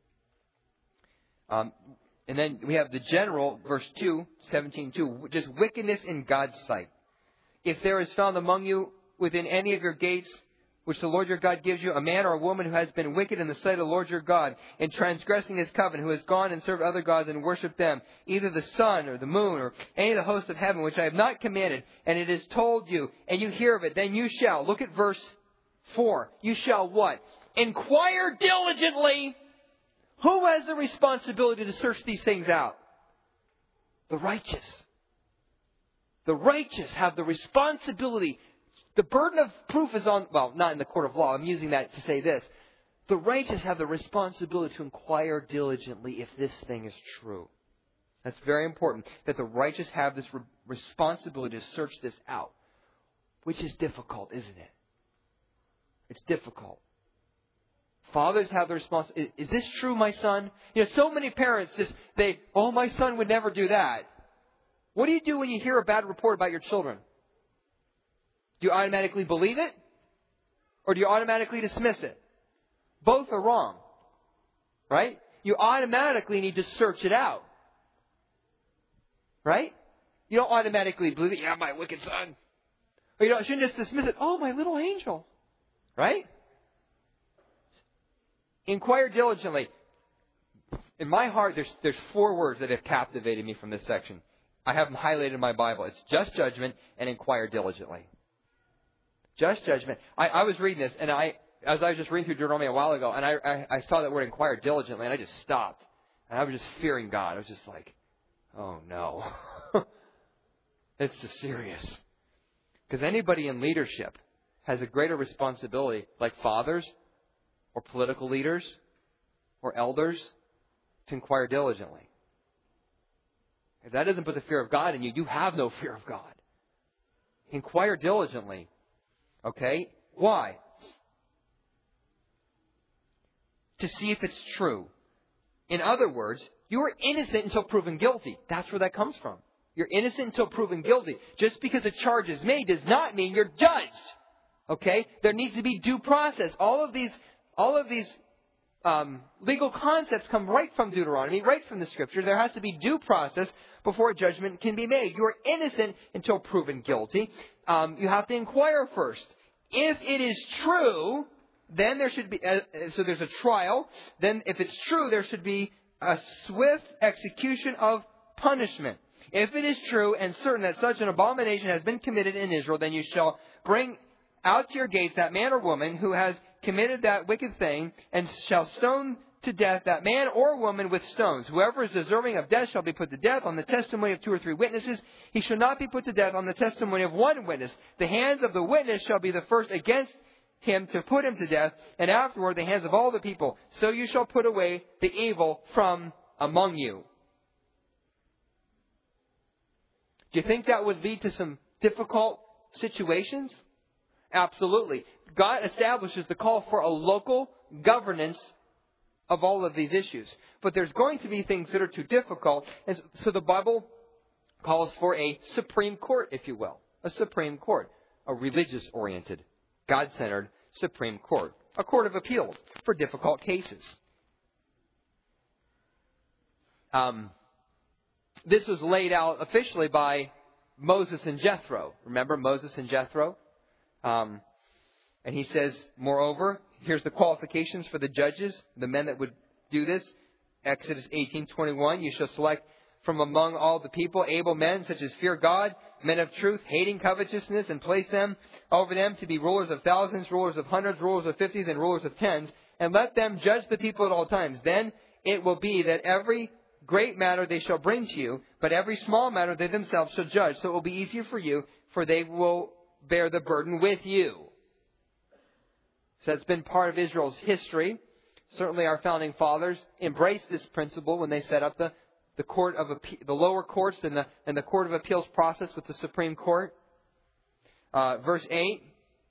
And then we have the general, verse 2, 17:2, just wickedness in God's sight. If there is found among you within any of your gates, which the Lord your God gives you, a man or a woman who has been wicked in the sight of the Lord your God, in transgressing His covenant, who has gone and served other gods and worshipped them, either the sun or the moon or any of the hosts of heaven, which I have not commanded, and it is told you, and you hear of it, then you shall, look at verse 4, you shall what? Inquire diligently. Who has the responsibility to search these things out? The righteous. The righteous have the responsibility. The burden of proof is on, well, not in the court of law. I'm using that to say this. The righteous have the responsibility to inquire diligently if this thing is true. That's very important, that the righteous have this responsibility to search this out, which is difficult, isn't it? It's difficult. Fathers have the responsibility. Is this true, my son? You know, so many parents my son would never do that. What do you do when you hear a bad report about your children? Do you automatically believe it? Or do you automatically dismiss it? Both are wrong. Right? You automatically need to search it out. Right? You don't automatically believe it. Yeah, my wicked son. Or you shouldn't just dismiss it. Oh, my little angel. Right? Inquire diligently. In my heart, there's 4 words that have captivated me from this section. I have them highlighted in my Bible. It's just judgment and inquire diligently. Just judgment. I was reading this, and as I was just reading through Deuteronomy a while ago, and I saw that word inquire diligently, and I just stopped. And I was just fearing God. I was just like, oh no. It's just serious. Because anybody in leadership has a greater responsibility, like fathers or political leaders or elders, to inquire diligently. If that doesn't put the fear of God in you, you have no fear of God. Inquire diligently. Okay? Why? To see if it's true. In other words, you are innocent until proven guilty. That's where that comes from. You're innocent until proven guilty. Just because a charge is made does not mean you're judged. Okay? There needs to be due process. All of these legal concepts come right from Deuteronomy, right from the Scripture. There has to be due process before a judgment can be made. You are innocent until proven guilty. You have to inquire first. If it is true, then there should be, so there's a trial. Then if it's true, there should be a swift execution of punishment. If it is true and certain that such an abomination has been committed in Israel, then you shall bring out to your gates that man or woman who has committed that wicked thing, and shall stone to death that man or woman with stones. Whoever is deserving of death shall be put to death on the testimony of 2 or 3 witnesses. He shall not be put to death on the testimony of 1 witness. The hands of the witness shall be the first against him to put him to death, and afterward the hands of all the people. So you shall put away the evil from among you. Do you think that would lead to some difficult situations? Absolutely. God establishes the call for a local governance of all of these issues. But there's going to be things that are too difficult. And so the Bible calls for a Supreme Court, if you will. A Supreme Court. A religious-oriented, God-centered Supreme Court. A court of appeals for difficult cases. This was laid out officially by Moses and Jethro. Remember Moses and Jethro? And he says, moreover, here's the qualifications for the judges, the men that would do this. Exodus 18:21, you shall select from among all the people able men such as fear God, men of truth, hating covetousness, and place them over them to be rulers of thousands, rulers of hundreds, rulers of 50s, and rulers of 10s, and let them judge the people at all times. Then it will be that every great matter they shall bring to you, but every small matter they themselves shall judge. So it will be easier for you, for they will bear the burden with you. So that's been part of Israel's history. Certainly our founding fathers embraced this principle when they set up the court of the lower courts and the court of appeals process with the Supreme Court. Verse 8,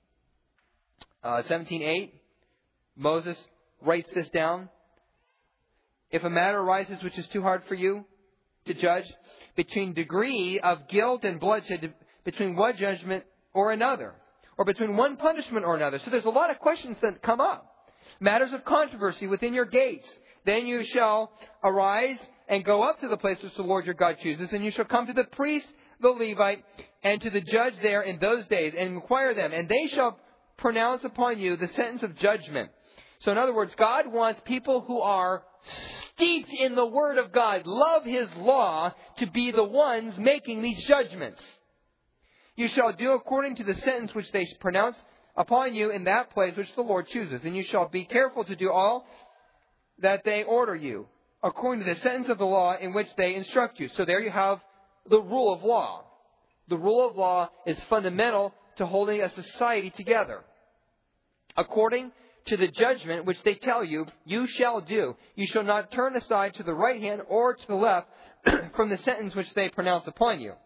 17:8, Moses writes this down. If a matter arises which is too hard for you to judge, between degree of guilt and bloodshed, between one judgment or another, or between one punishment or another. So there's a lot of questions that come up. Matters of controversy within your gates. Then you shall arise and go up to the place which the Lord your God chooses, and you shall come to the priest the Levite and to the judge there in those days, and inquire them, and they shall pronounce upon you the sentence of judgment. So in other words, God wants people who are steeped in the Word of God, love His law, to be the ones making these judgments. You shall do according to the sentence which they pronounce upon you in that place which the Lord chooses. And you shall be careful to do all that they order you, according to the sentence of the law in which they instruct you. So there you have the rule of law. The rule of law is fundamental to holding a society together. According to the judgment which they tell you, you shall do. You shall not turn aside to the right hand or to the left from the sentence which they pronounce upon you.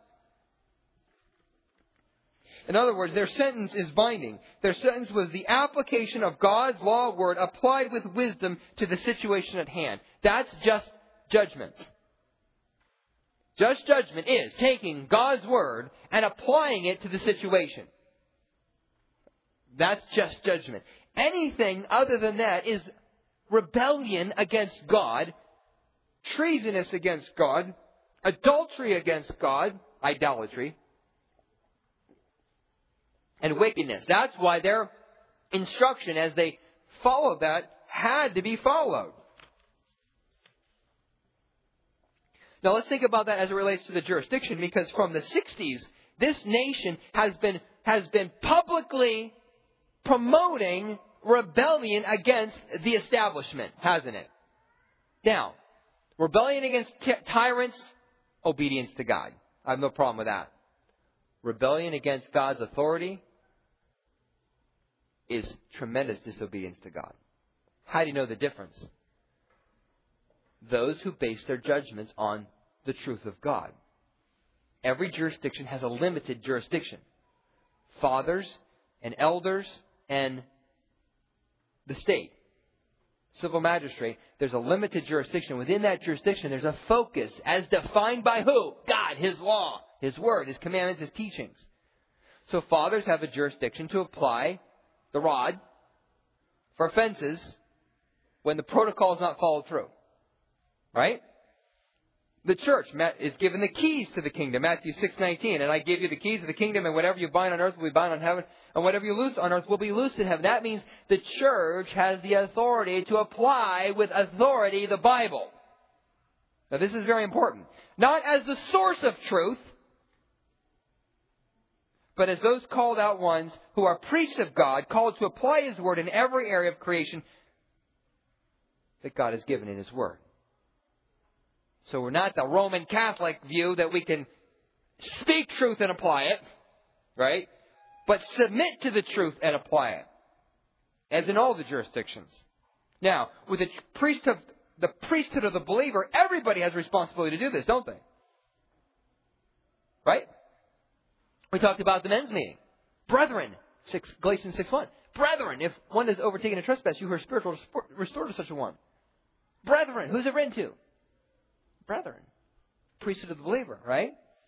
In other words, their sentence is binding. Their sentence was the application of God's law word applied with wisdom to the situation at hand. That's just judgment. Just judgment is taking God's word and applying it to the situation. That's just judgment. Anything other than that is rebellion against God, treasonous against God, adultery against God, idolatry, and wickedness. That's why their instruction as they followed that had to be followed. Now let's think about that as it relates to the jurisdiction, because from the 60s, this nation has been publicly promoting rebellion against the establishment, hasn't it? Now, rebellion against tyrants, obedience to God. I have no problem with that. Rebellion against God's authority is tremendous disobedience to God. How do you know the difference? Those who base their judgments on the truth of God. Every jurisdiction has a limited jurisdiction. Fathers and elders and the state. Civil magistrate, there's a limited jurisdiction. Within that jurisdiction, there's a focus as defined by who? God, His law, His word, His commandments, His teachings. So fathers have a jurisdiction to apply the rod for offenses when the protocol is not followed through. Right? The church is given the keys to the kingdom. Matthew 6:19. And I give you the keys of the kingdom, and whatever you bind on earth will be bound on heaven, and whatever you loose on earth will be loosed in heaven. That means the church has the authority to apply with authority the Bible. Now this is very important. Not as the source of truth, but as those called out ones who are priests of God, called to apply His word in every area of creation that God has given in His word. So we're not the Roman Catholic view that we can speak truth and apply it, right? But submit to the truth and apply it, as in all the jurisdictions. Now, with the priesthood of the believer, everybody has a responsibility to do this, don't they? Right? We talked about the men's meeting. Brethren, Galatians 6:1. Brethren, if one has overtaken a trespass, you who are spiritual, restore to such a one. Brethren, who's it written to? Brethren. Priesthood of the believer, right?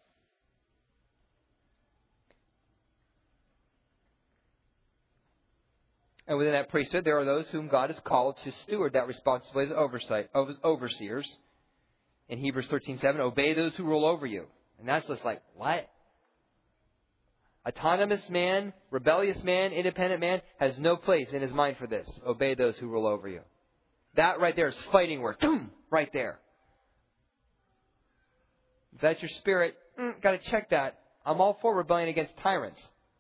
And within that priesthood, there are those whom God has called to steward that responsibility as oversight, overseers. In Hebrews 13:7, obey those who rule over you. And that's just like, what? Autonomous man, rebellious man, independent man has no place in his mind for this. Obey those who rule over you. That right there is fighting word. Boom! Right there. If that's your spirit, got to check that. I'm all for rebellion against tyrants.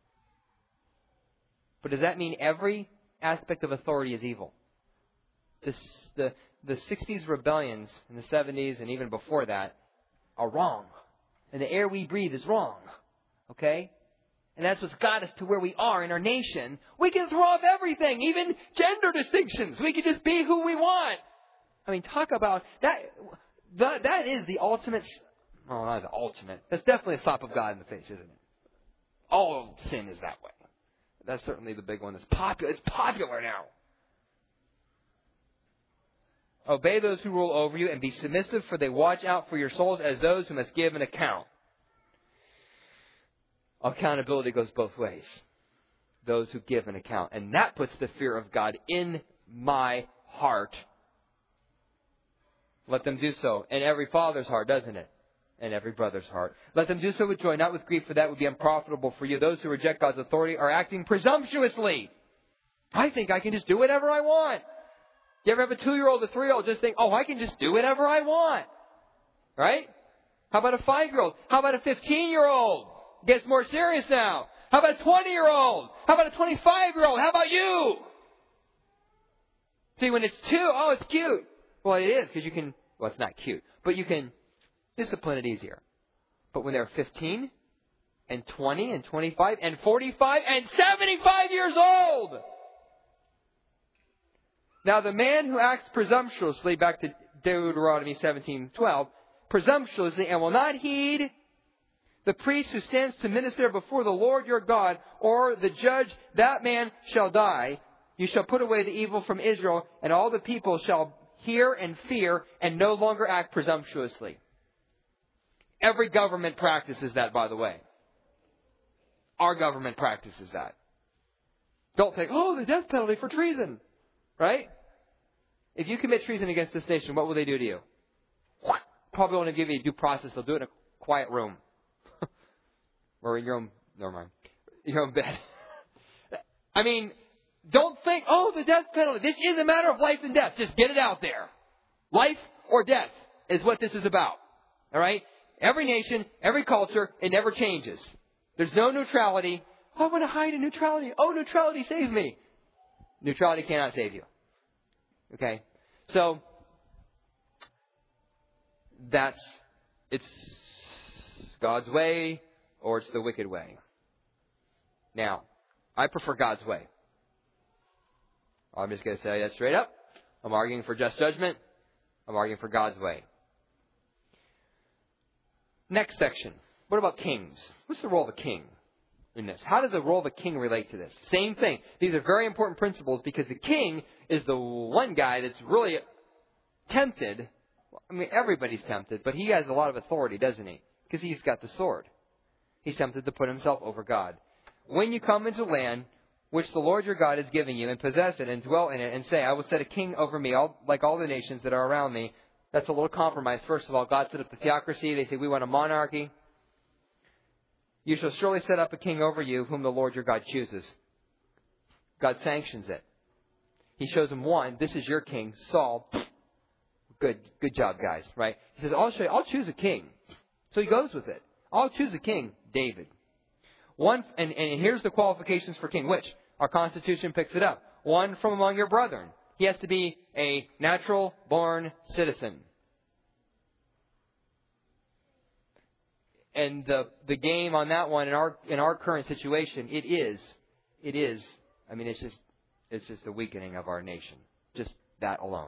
But does that mean every aspect of authority is evil? The 60s rebellions and the 70s and even before that are wrong. And the air we breathe is wrong. Okay? And that's what's got us to where we are in our nation. We can throw off everything, even gender distinctions. We can just be who we want. I mean, talk about that. That is the ultimate. Oh, not the ultimate. That's definitely a slap of God in the face, isn't it? All sin is that way. That's certainly the big one that's popular. It's popular now. Obey those who rule over you and be submissive, for they watch out for your souls as those who must give an account. Accountability goes both ways. Those who give an account. And that puts the fear of God in my heart. Let them do so. In every father's heart, doesn't it? and every brother's heart. Let them do so with joy, not with grief, for that would be unprofitable for you. Those who reject God's authority are acting presumptuously. I think I can just do whatever I want. You ever have a 2-year-old, a 3-year-old just think, I can just do whatever I want. Right? How about a 5-year-old? How about a 15-year-old? Gets more serious now. How about a 20-year-old? How about a 25-year-old? How about you? See, when it's 2, it's cute. Well, it is, because you can, it's not cute, but you can discipline it easier. But when they're 15 and 20 and 25 and 45 and 75 years old. Now, the man who acts presumptuously, back to Deuteronomy 17:12, presumptuously and will not heed the priest who stands to minister before the Lord your God or the judge, that man shall die. You shall put away the evil from Israel, and all the people shall hear and fear and no longer act presumptuously. Every government practices that, by the way. Our government practices that. Don't think, the death penalty for treason. Right? If you commit treason against this nation, what will they do to you? Probably won't give you due process. They'll do it in a quiet room. Or in your own, your own bed. I mean, don't think, the death penalty. This is a matter of life and death. Just get it out there. Life or death is what this is about. All right? Every nation, every culture, it never changes. There's no neutrality. I want to hide in neutrality. Neutrality saves me. Neutrality cannot save you. Okay? So, it's God's way or it's the wicked way. Now, I prefer God's way. I'm just going to say that straight up. I'm arguing for just judgment. I'm arguing for God's way. Next section. What about kings? What's the role of a king in this? How does the role of a king relate to this? Same thing. These are very important principles because the king is the one guy that's really tempted. I mean, everybody's tempted, but he has a lot of authority, doesn't he? Because he's got the sword. He's tempted to put himself over God. When you come into land which the Lord your God is giving you and possess it and dwell in it and say, I will set a king over me like all the nations that are around me. That's a little compromise. First of all, God set up the theocracy. They say, we want a monarchy. You shall surely set up a king over you whom the Lord your God chooses. God sanctions it. He shows him one. This is your king, Saul. Good job, guys. Right? He says, I'll choose a king. So he goes with it. I'll choose a king, David. One, and here's the qualifications for king, which our Constitution picks it up. One from among your brethren. He has to be a natural-born citizen. And the game on that one in our current situation, it is. I mean, it's just the weakening of our nation. Just that alone.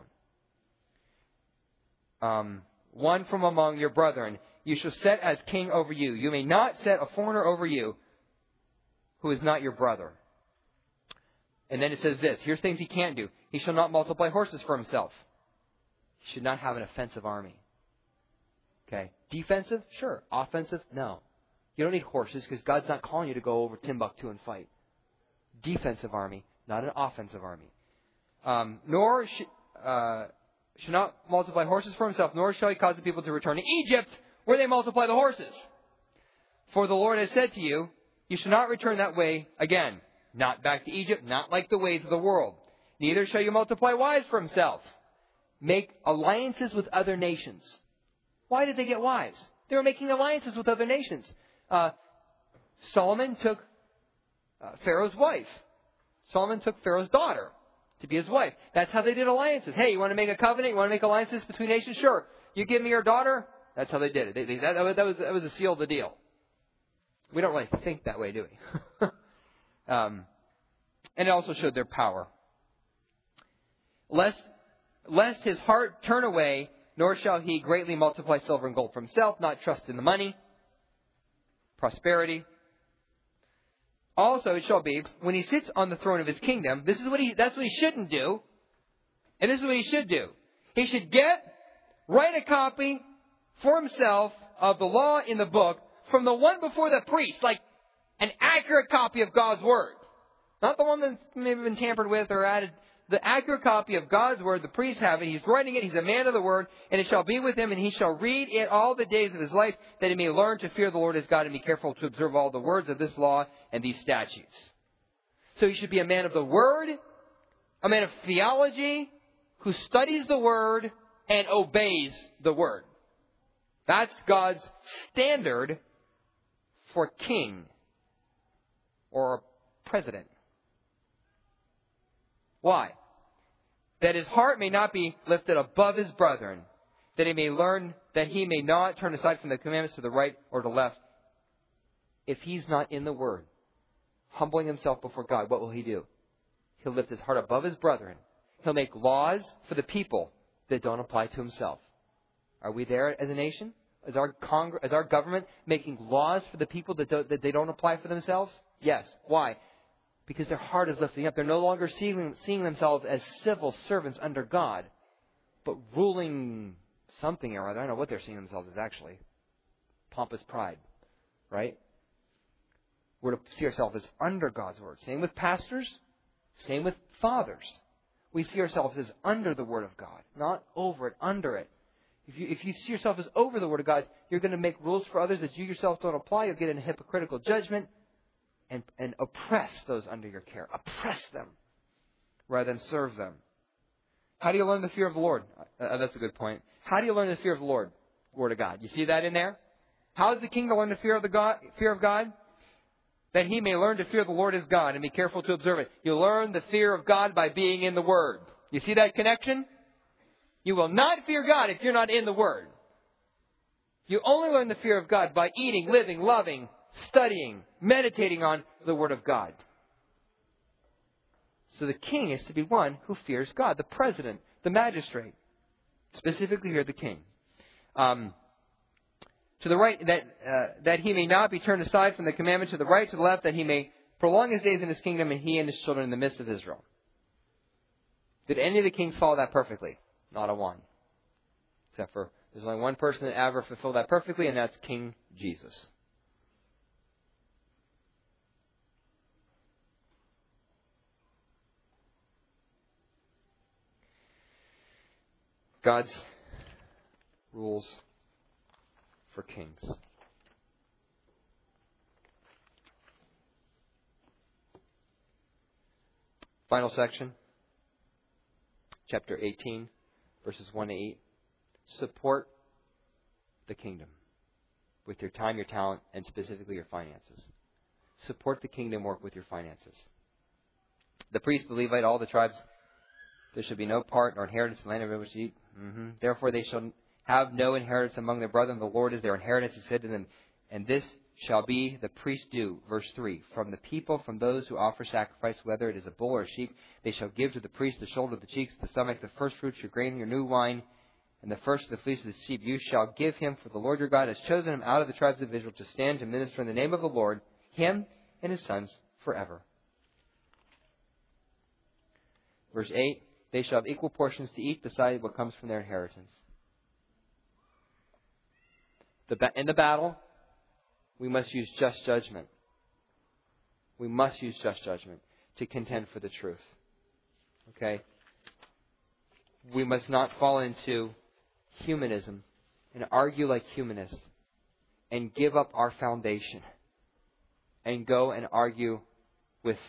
One from among your brethren, you shall set as king over you. You may not set a foreigner over you who is not your brother. And then it says this. Here's things he can't do. He shall not multiply horses for himself. He should not have an offensive army. Okay. Defensive? Sure. Offensive? No. You don't need horses because God's not calling you to go over Timbuktu and fight. Defensive army, not an offensive army. Nor should not multiply horses for himself, nor shall he cause the people to return to Egypt, where they multiply the horses. For the Lord has said to you, you shall not return that way again. Not back to Egypt, not like the ways of the world. Neither shall you multiply wives for himself. Make alliances with other nations. Why did they get wives? They were making alliances with other nations. Solomon took Pharaoh's wife. Solomon took Pharaoh's daughter to be his wife. That's how they did alliances. Hey, you want to make a covenant? You want to make alliances between nations? Sure. You give me your daughter? That's how they did it. That was a seal of the deal. We don't really think that way, do we? And it also showed their power. Lest his heart turn away, nor shall he greatly multiply silver and gold for himself, not trust in the money, prosperity. Also, it shall be, when he sits on the throne of his kingdom, that's what he shouldn't do. And this is what he should do. He should write a copy for himself of the law in the book from the one before the priest, like an accurate copy of God's Word. Not the one that's maybe been tampered with or added the accurate copy of God's Word. The priest have it. He's writing it. He's a man of the Word. And it shall be with him, and he shall read it all the days of his life, that he may learn to fear the Lord his God and be careful to observe all the words of this law and these statutes. So he should be a man of the Word, a man of theology, who studies the Word and obeys the Word. That's God's standard for king or president. Why? That his heart may not be lifted above his brethren, that he may learn, that he may not turn aside from the commandments to the right or to the left. If he's not in the Word, humbling himself before God, what will he do? He'll lift his heart above his brethren. He'll make laws for the people that don't apply to himself. Are we there as a nation? Is our government making laws for the people that they don't apply for themselves? Yes. Why? Because their heart is lifting up. They're no longer seeing themselves as civil servants under God, but ruling something or other. I don't know what they're seeing themselves as actually. Pompous pride, right? We're to see ourselves as under God's Word. Same with pastors. Same with fathers. We see ourselves as under the Word of God, not over it, under it. If you see yourself as over the Word of God, you're going to make rules for others that you yourself don't apply. You'll get in a hypocritical judgment and oppress those under your care. Oppress them rather than serve them. How do you learn the fear of the Lord? That's a good point. How do you learn the fear of the Lord? Word of God. You see that in there? How is the king to learn the fear of God? That he may learn to fear the Lord his God and be careful to observe it. You learn the fear of God by being in the Word. You see that connection? You will not fear God if you're not in the Word. You only learn the fear of God by eating, living, loving, studying, meditating on the Word of God. So the king is to be one who fears God, the president, the magistrate. Specifically here, the king. To the right, that he may not be turned aside from the commandment, to the right, to the left, that he may prolong his days in his kingdom, and he and his children in the midst of Israel. Did any of the kings follow that perfectly? Not a one. Except for, there's only one person that ever fulfilled that perfectly, and that's King Jesus. God's rules for kings. Final section, chapter 18, verses 1 to 8. Support the kingdom with your time, your talent, and specifically your finances. Support the kingdom work with your finances. The priest, the Levite, all the tribes, there should be no part nor inheritance in the land of which you eat. Therefore they shall have no inheritance among their brethren. The Lord is their inheritance. He said to them, and this shall be the priest do. Verse 3. From the people, from those who offer sacrifice, whether it is a bull or a sheep, they shall give to the priest the shoulder, the cheeks, the stomach, the first fruits, your grain, your new wine, and the first of the fleece of the sheep. You shall give him, for the Lord your God has chosen him out of the tribes of Israel to stand to minister in the name of the Lord, him and his sons forever. Verse 8. They shall have equal portions to eat beside what comes from their inheritance. In the battle, we must use just judgment. We must use just judgment to contend for the truth. Okay? We must not fall into humanism and argue like humanists and give up our foundation and go and argue with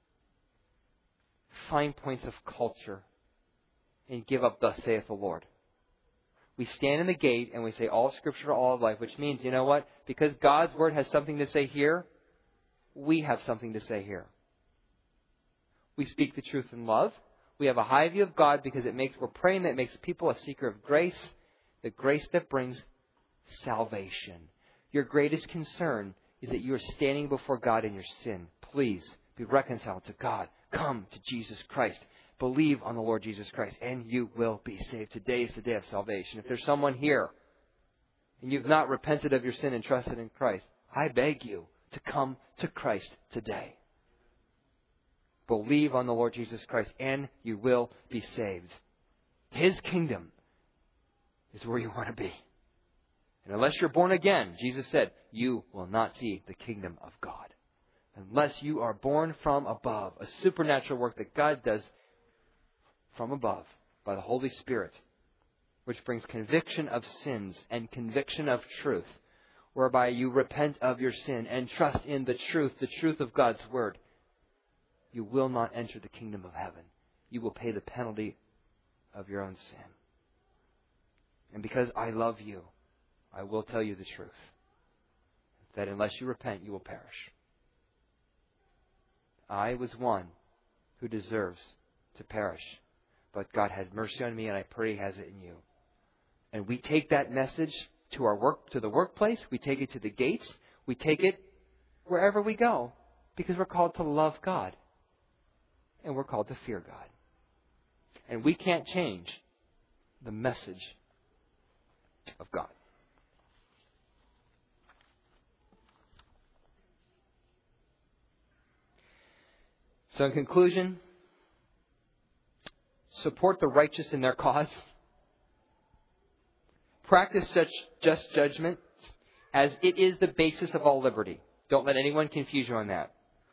fine points of culture and give up, thus saith the Lord. We stand in the gate and we say all Scripture, all of life, which means, you know what? Because God's Word has something to say here, we have something to say here. We speak the truth in love. We have a high view of God because we're praying that it makes people a seeker of grace, the grace that brings salvation. Your greatest concern is that you are standing before God in your sin. Please be reconciled to God. Come to Jesus Christ. Believe on the Lord Jesus Christ, and you will be saved. Today is the day of salvation. If there's someone here, and you've not repented of your sin and trusted in Christ, I beg you to come to Christ today. Believe on the Lord Jesus Christ, and you will be saved. His kingdom is where you want to be. And unless you're born again, Jesus said, you will not see the kingdom of God. Unless you are born from above, a supernatural work that God does from above by the Holy Spirit, which brings conviction of sins and conviction of truth, whereby you repent of your sin and trust in the truth of God's Word, you will not enter the kingdom of heaven. You will pay the penalty of your own sin. And because I love you, I will tell you the truth, that unless you repent, you will perish. I was one who deserves to perish, but God had mercy on me, and I pray He has it in you. And we take that message to the workplace. We take it to the gates. We take it wherever we go, because we're called to love God, and we're called to fear God. And we can't change the message of God. So in conclusion, support the righteous in their cause. Practice such just judgment, as it is the basis of all liberty. Don't let anyone confuse you on that.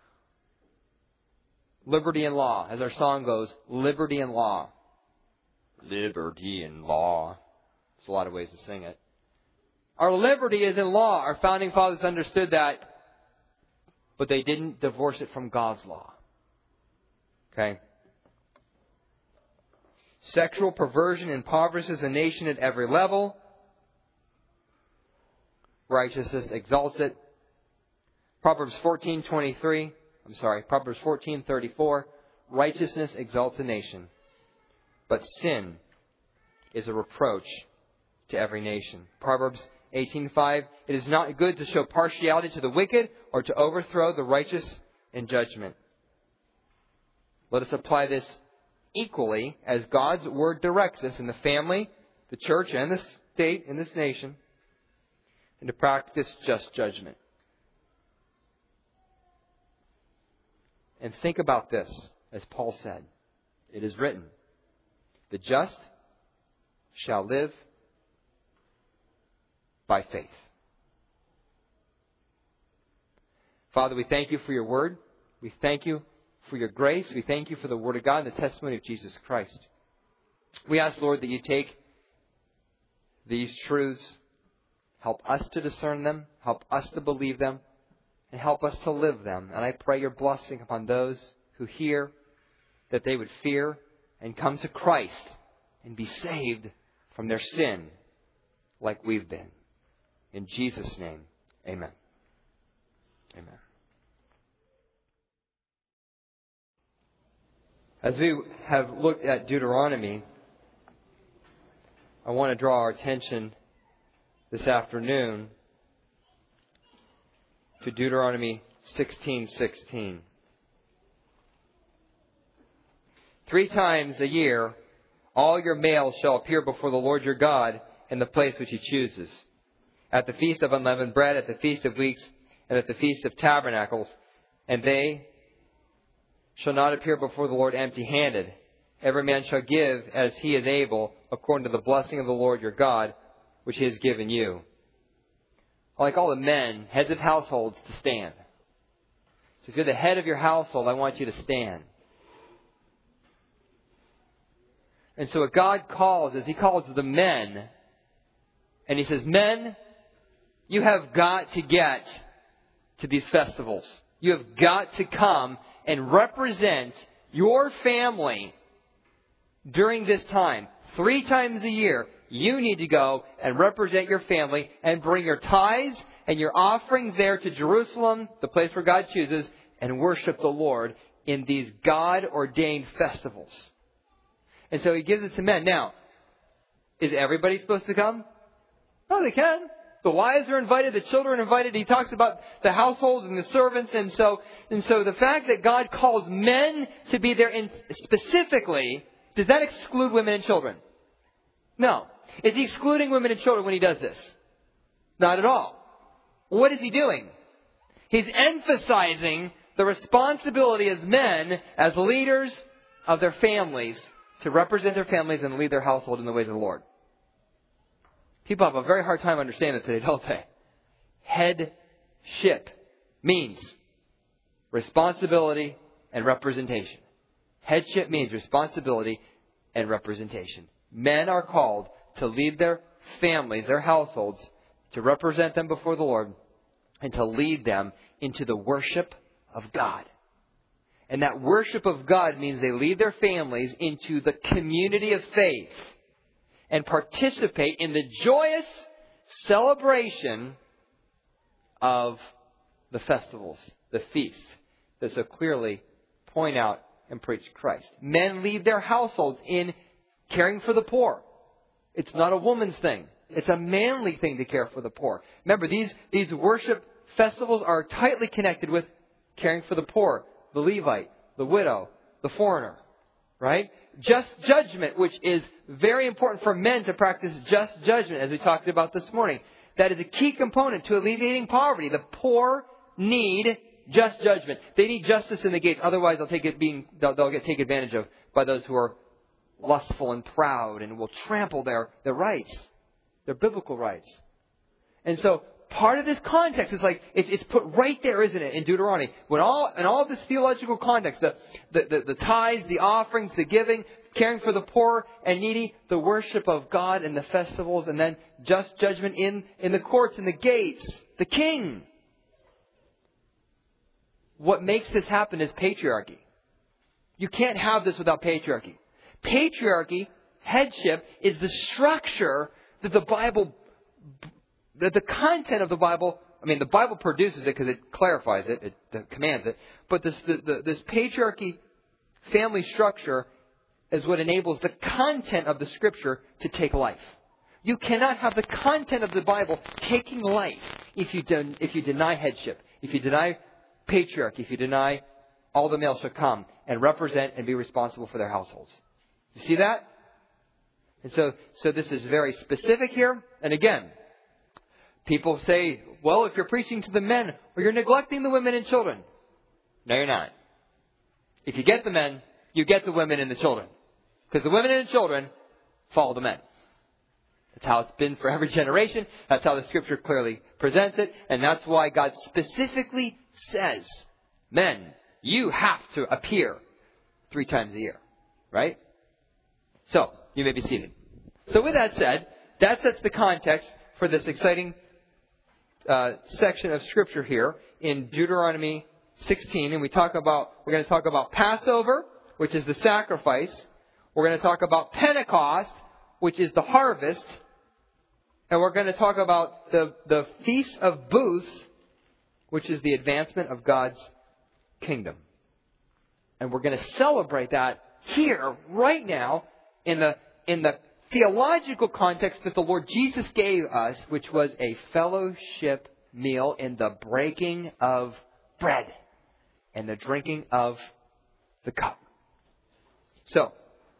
Liberty and law, as our song goes, liberty and law. Liberty and law. There's a lot of ways to sing it. Our liberty is in law. Our founding fathers understood that, but they didn't divorce it from God's law. Okay? Sexual perversion impoverishes a nation at every level. Righteousness exalts it. Proverbs 14:34. Righteousness exalts a nation, but sin is a reproach to every nation. Proverbs 18:5. It is not good to show partiality to the wicked or to overthrow the righteous in judgment. Let us apply this equally as God's Word directs us in the family, the church, and the state in this nation, and to practice just judgment. And think about this, as Paul said. It is written, the just shall live by faith. Father, we thank you for your Word. We thank you for your grace. We thank you for the Word of God and the testimony of Jesus Christ. We ask, Lord, that you take these truths, help us to discern them, help us to believe them, and help us to live them. And I pray your blessing upon those who hear, that they would fear and come to Christ and be saved from their sin like we've been. In Jesus' name, amen. Amen. As we have looked at Deuteronomy, I want to draw our attention this afternoon to Deuteronomy 16:16. 3 times a year, all your males shall appear before the Lord your God in the place which He chooses, at the feast of unleavened bread, at the feast of weeks, and at the feast of tabernacles, and they shall not appear before the Lord empty-handed. Every man shall give as he is able, according to the blessing of the Lord your God, which He has given you. I like all the men, heads of households, to stand. So if you're the head of your household, I want you to stand. And so what God calls is He calls the men, and He says, men, you have got to get to these festivals. You have got to come and represent your family during this time. 3 times a year, you need to go and represent your family and bring your tithes and your offerings there to Jerusalem, the place where God chooses, and worship the Lord in these God-ordained festivals. And so He gives it to men. Now, is everybody supposed to come? No, they can. The wives are invited, the children are invited. He talks about the households and the servants. And so the fact that God calls men to be there specifically, does that exclude women and children? No. Is He excluding women and children when He does this? Not at all. What is He doing? He's emphasizing the responsibility as men, as leaders of their families, to represent their families and lead their household in the ways of the Lord. People have a very hard time understanding it today, don't they? Headship means responsibility and representation. Headship means responsibility and representation. Men are called to lead their families, their households, to represent them before the Lord, and to lead them into the worship of God. And that worship of God means they lead their families into the community of faith and participate in the joyous celebration of the festivals, the feasts, that so clearly point out and preach Christ. Men lead their households in caring for the poor. It's not a woman's thing. It's a manly thing to care for the poor. Remember, these worship festivals are tightly connected with caring for the poor, the Levite, the widow, the foreigner. Right? Just judgment, which is very important for men to practice just judgment, as we talked about this morning. That is a key component to alleviating poverty. The poor need just judgment. They need justice in the gates. Otherwise, they'll get taken advantage of by those who are lustful and proud and will trample their rights, their biblical rights. And so part of this context is like, it's put right there, isn't it, in Deuteronomy. In all of this theological context, the tithes, the offerings, the giving, caring for the poor and needy, the worship of God and the festivals, and then just judgment in the courts, in the gates, the king. What makes this happen is patriarchy. You can't have this without patriarchy. Patriarchy, headship, is the structure that the Bible, that the content of the Bible, the Bible produces it because it clarifies it, it commands it, but this patriarchy family structure is what enables the content of the Scripture to take life. You cannot have the content of the Bible taking life if you deny headship, if you deny patriarchy, if you deny all the males shall come and represent and be responsible for their households. You see that? And so this is very specific here. And again, people say, well, if you're preaching to the men, well, you're neglecting the women and children. No, you're not. If you get the men, you get the women and the children. Because the women and the children follow the men. That's how it's been for every generation. That's how the Scripture clearly presents it. And that's why God specifically says, men, you have to appear 3 times a year. Right? So, you may be seated. So with that said, that sets the context for this exciting section of Scripture here in Deuteronomy 16. And we're going to talk about Passover, which is the sacrifice. We're going to talk about Pentecost, which is the harvest. And we're going to talk about the Feast of Booths, which is the advancement of God's kingdom. And we're going to celebrate that here, right now, in the theological context that the Lord Jesus gave us, which was a fellowship meal in the breaking of bread and the drinking of the cup. So,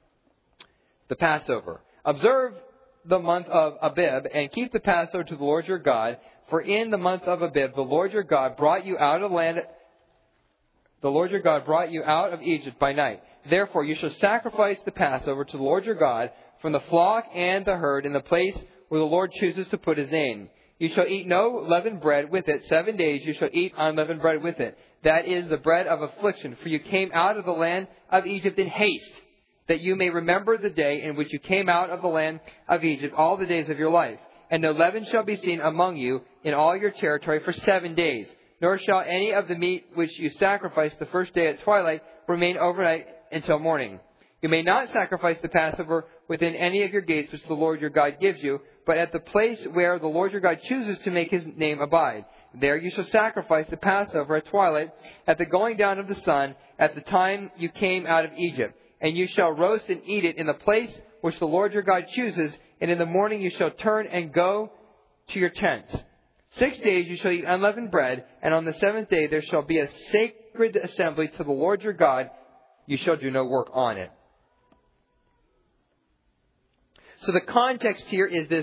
the Passover. Observe the month of Abib and keep the Passover to the Lord your God. For in the month of Abib, the Lord your God brought you out of the land. The Lord your God brought you out of Egypt by night. Therefore, you shall sacrifice the Passover to the Lord your God from the flock and the herd in the place where the Lord chooses to put His name. You shall eat no leavened bread with it. 7 days you shall eat unleavened bread with it. That is the bread of affliction. For you came out of the land of Egypt in haste, that you may remember the day in which you came out of the land of Egypt all the days of your life. And no leaven shall be seen among you in all your territory for 7 days. Nor shall any of the meat which you sacrifice the first day at twilight remain overnight until morning. You may not sacrifice the Passover within any of your gates which the Lord your God gives you, but at the place where the Lord your God chooses to make His name abide. There you shall sacrifice the Passover at twilight, at the going down of the sun, at the time you came out of Egypt. And you shall roast and eat it in the place which the Lord your God chooses, and in the morning you shall turn and go to your tents. 6 days you shall eat unleavened bread, and on the 7th day there shall be a sacred assembly to the Lord your God. You shall do no work on it. So the context here is this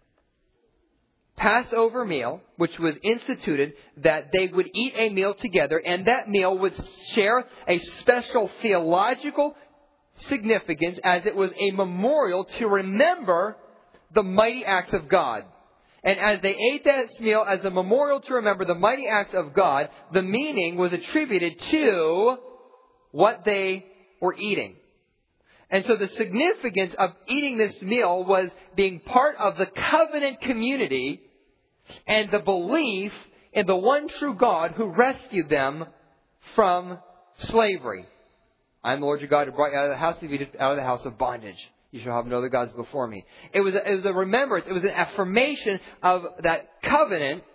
Passover meal, which was instituted, that they would eat a meal together, and that meal would share a special theological significance as it was a memorial to remember the mighty acts of God. And as they ate that meal as a memorial to remember the mighty acts of God, the meaning was attributed to what they were eating. And so the significance of eating this meal was being part of the covenant community and the belief in the one true God who rescued them from slavery. I am the Lord your God who brought you out of the house of Egypt, out of the house of bondage. You shall have no other gods before me. It was a remembrance. It was an affirmation of that covenant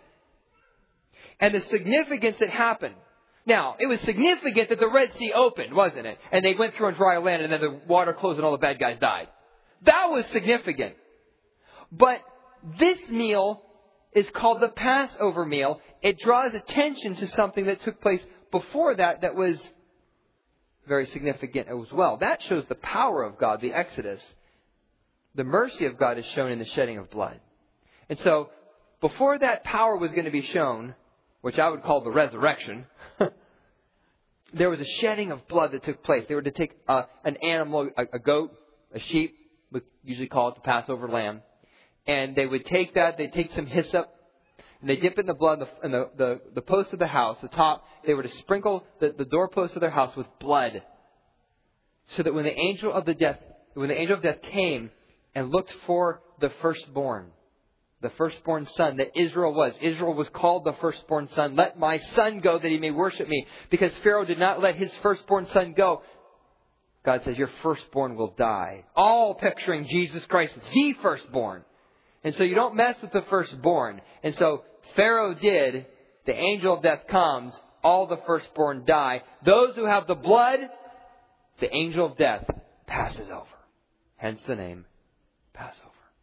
and the significance that happened. Now, it was significant that the Red Sea opened, wasn't it? And they went through on dry land and then the water closed and all the bad guys died. That was significant. But this meal is called the Passover meal. It draws attention to something that took place before that that was very significant as well. That shows the power of God, the Exodus. The mercy of God is shown in the shedding of blood. And so, before that power was going to be shown, which I would call the resurrection, there was a shedding of blood that took place. They were to take an animal, a goat, a sheep, we usually call it the Passover lamb, and they would take that, they'd take some hyssop, and they dip it in the blood in the post of the house, the top. They were to sprinkle the doorpost of their house with blood, so that when the angel of death came and looked for the firstborn son that Israel was called the firstborn son. Let my son go that he may worship me, because Pharaoh did not let his firstborn son go. God says your firstborn will die. All picturing Jesus Christ, the firstborn. And so you don't mess with the firstborn. And so Pharaoh did. The angel of death comes. All the firstborn die. Those who have the blood, the angel of death passes over. Hence the name Passover.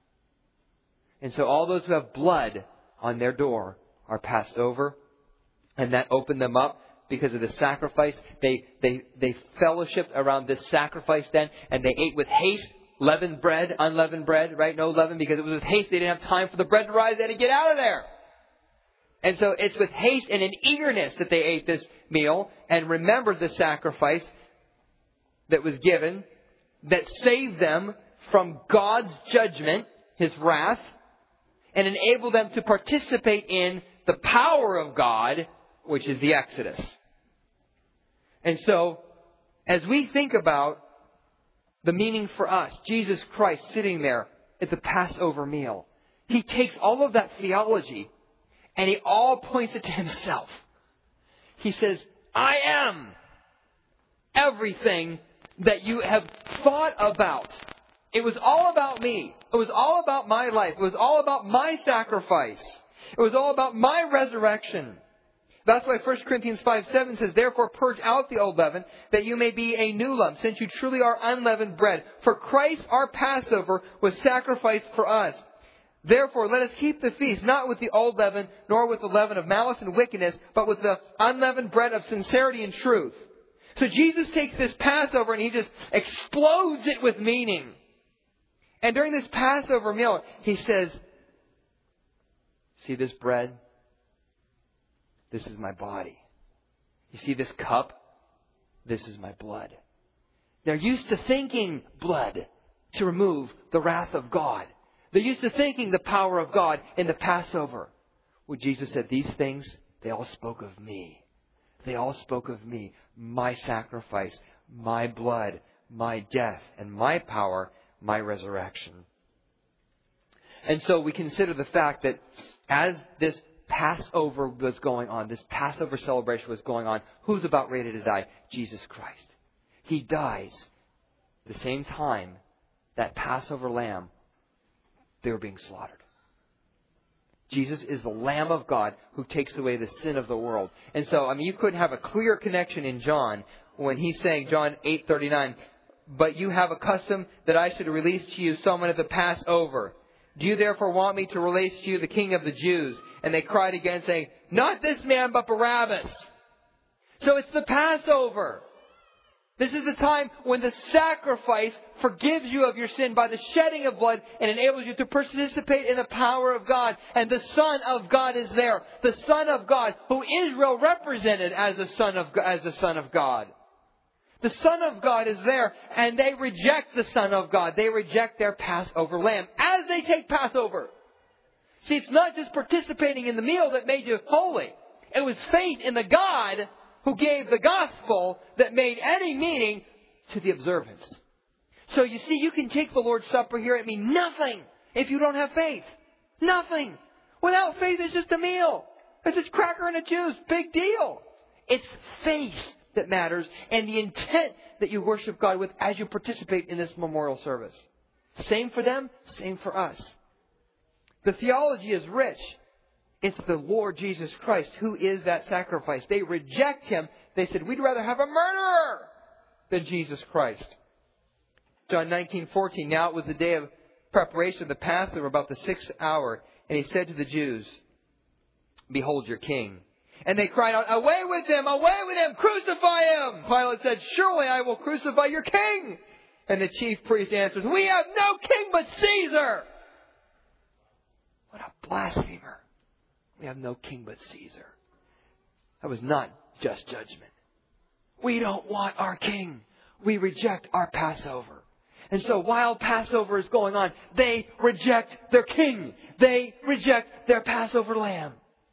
And so all those who have blood on their door are passed over. And that opened them up because of the sacrifice. They fellowshiped around this sacrifice then. And they ate with haste. Leavened bread, unleavened bread, right? No leaven, because it was with haste. They didn't have time for the bread to rise. They had to get out of there. And so it's with haste and in eagerness that they ate this meal and remembered the sacrifice that was given that saved them from God's judgment, His wrath, and enabled them to participate in the power of God, which is the Exodus. And so, as we think about the meaning for us, Jesus Christ sitting there at the Passover meal, He takes all of that theology and He all points it to Himself. He says, I am everything that you have thought about. It was all about me. It was all about my life. It was all about my sacrifice. It was all about my resurrection. That's why 1 Corinthians 5:7 says, therefore purge out the old leaven, that you may be a new lump, since you truly are unleavened bread. For Christ our Passover was sacrificed for us. Therefore let us keep the feast, not with the old leaven, nor with the leaven of malice and wickedness, but with the unleavened bread of sincerity and truth. So Jesus takes this Passover and He just explodes it with meaning. And during this Passover meal, He says, see this bread? This is my body. You see this cup? This is my blood. They're used to thinking blood to remove the wrath of God. They're used to thinking the power of God in the Passover. Well, Jesus said these things, they all spoke of me. They all spoke of me. My sacrifice, my blood, my death, and my power, my resurrection. And so we consider the fact that as this Passover was going on, this Passover celebration was going on, who's about ready to die? Jesus Christ. He dies the same time that Passover lamb, they were being slaughtered. Jesus is the Lamb of God who takes away the sin of the world. And so, you couldn't have a clear connection in John when he's saying, John 8:39, but you have a custom that I should release to you someone at the Passover. Do you therefore want me to release to you the King of the Jews? And they cried again, saying, not this man, but Barabbas. So it's the Passover. This is the time when the sacrifice forgives you of your sin by the shedding of blood and enables you to participate in the power of God. And the Son of God is there. The Son of God, who Israel represented as the Son of God. The Son of God is there, and they reject the Son of God. They reject their Passover lamb as they take Passover. See, it's not just participating in the meal that made you holy. It was faith in the God who gave the gospel that made any meaning to the observance. So you see, you can take the Lord's Supper here and mean nothing if you don't have faith. Nothing. Without faith, it's just a meal. It's just cracker and a juice. Big deal. It's faith that matters and the intent that you worship God with as you participate in this memorial service. Same for them, same for us. The theology is rich. It's the Lord Jesus Christ who is that sacrifice. They reject Him. They said, we'd rather have a murderer than Jesus Christ. John 19:14. Now it was the day of preparation of the Passover, about the 6th hour. And He said to the Jews, behold your king. And they cried out, away with him, crucify him. Pilate said, surely I will crucify your king. And the chief priest answered, we have no king but Caesar. What a blasphemer. We have no king but Caesar. That was not just judgment. We don't want our king. We reject our Passover. And so while Passover is going on, they reject their king. They reject their Passover lamb.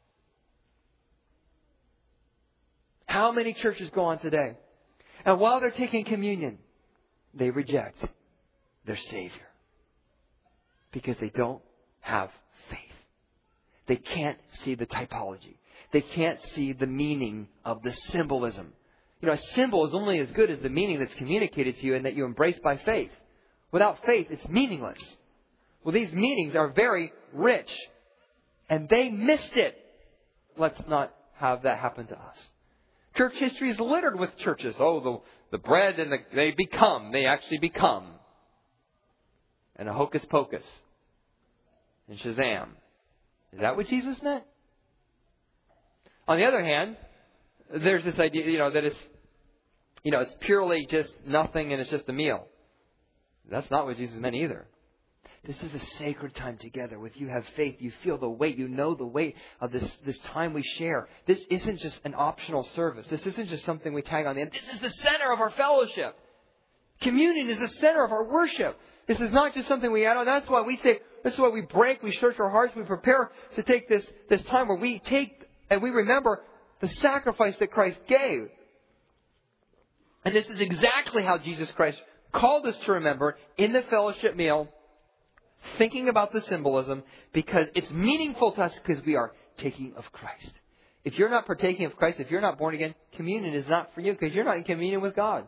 How many churches go on today? And while they're taking communion, they reject their Savior. Because they don't have faith. They can't see the typology. They can't see the meaning of the symbolism. You know, a symbol is only as good as the meaning that's communicated to you and that you embrace by faith. Without faith, it's meaningless. Well, these meanings are very rich. And they missed it. Let's not have that happen to us. Church history is littered with churches. Oh, the bread and they actually become. And a hocus pocus. And Shazam. Is that what Jesus meant? On the other hand, there's this idea, that it's purely just nothing and it's just a meal. That's not what Jesus meant either. This is a sacred time together. With you have faith, you feel the weight, you know the weight of this time we share. This isn't just an optional service. This isn't just something we tag on the end. This is the center of our fellowship. Communion is the center of our worship. This is not just something we add on. That's why we say, this is why we break, we search our hearts, we prepare to take this time where we take and we remember the sacrifice that Christ gave. And this is exactly how Jesus Christ called us to remember in the fellowship meal, thinking about the symbolism, because it's meaningful to us because we are taking of Christ. If you're not partaking of Christ, if you're not born again, communion is not for you because you're not in communion with God.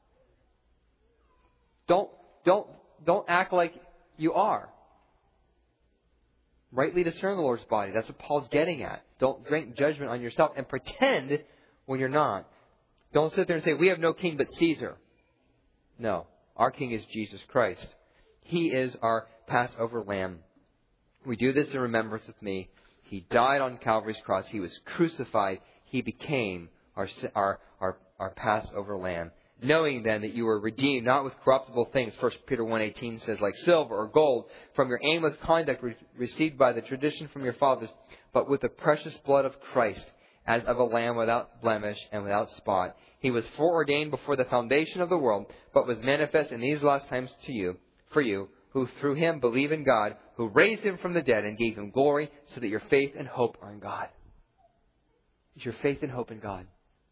Don't act like you are. Rightly discern the Lord's body. That's what Paul's getting at. Don't drink judgment on yourself and pretend when you're not. Don't sit there and say, we have no king but Caesar. No. Our king is Jesus Christ. He is our Passover lamb. We do this in remembrance of me. He died on Calvary's cross. He was crucified. He became our Passover lamb. Knowing then that you were redeemed, not with corruptible things, 1 Peter 1:18 says, like silver or gold, from your aimless conduct received by the tradition from your fathers, but with the precious blood of Christ, as of a lamb without blemish and without spot. He was foreordained before the foundation of the world, but was manifest in these last times for you, who through Him believe in God, who raised Him from the dead and gave Him glory, so that your faith and hope are in God. Is your faith and hope in God?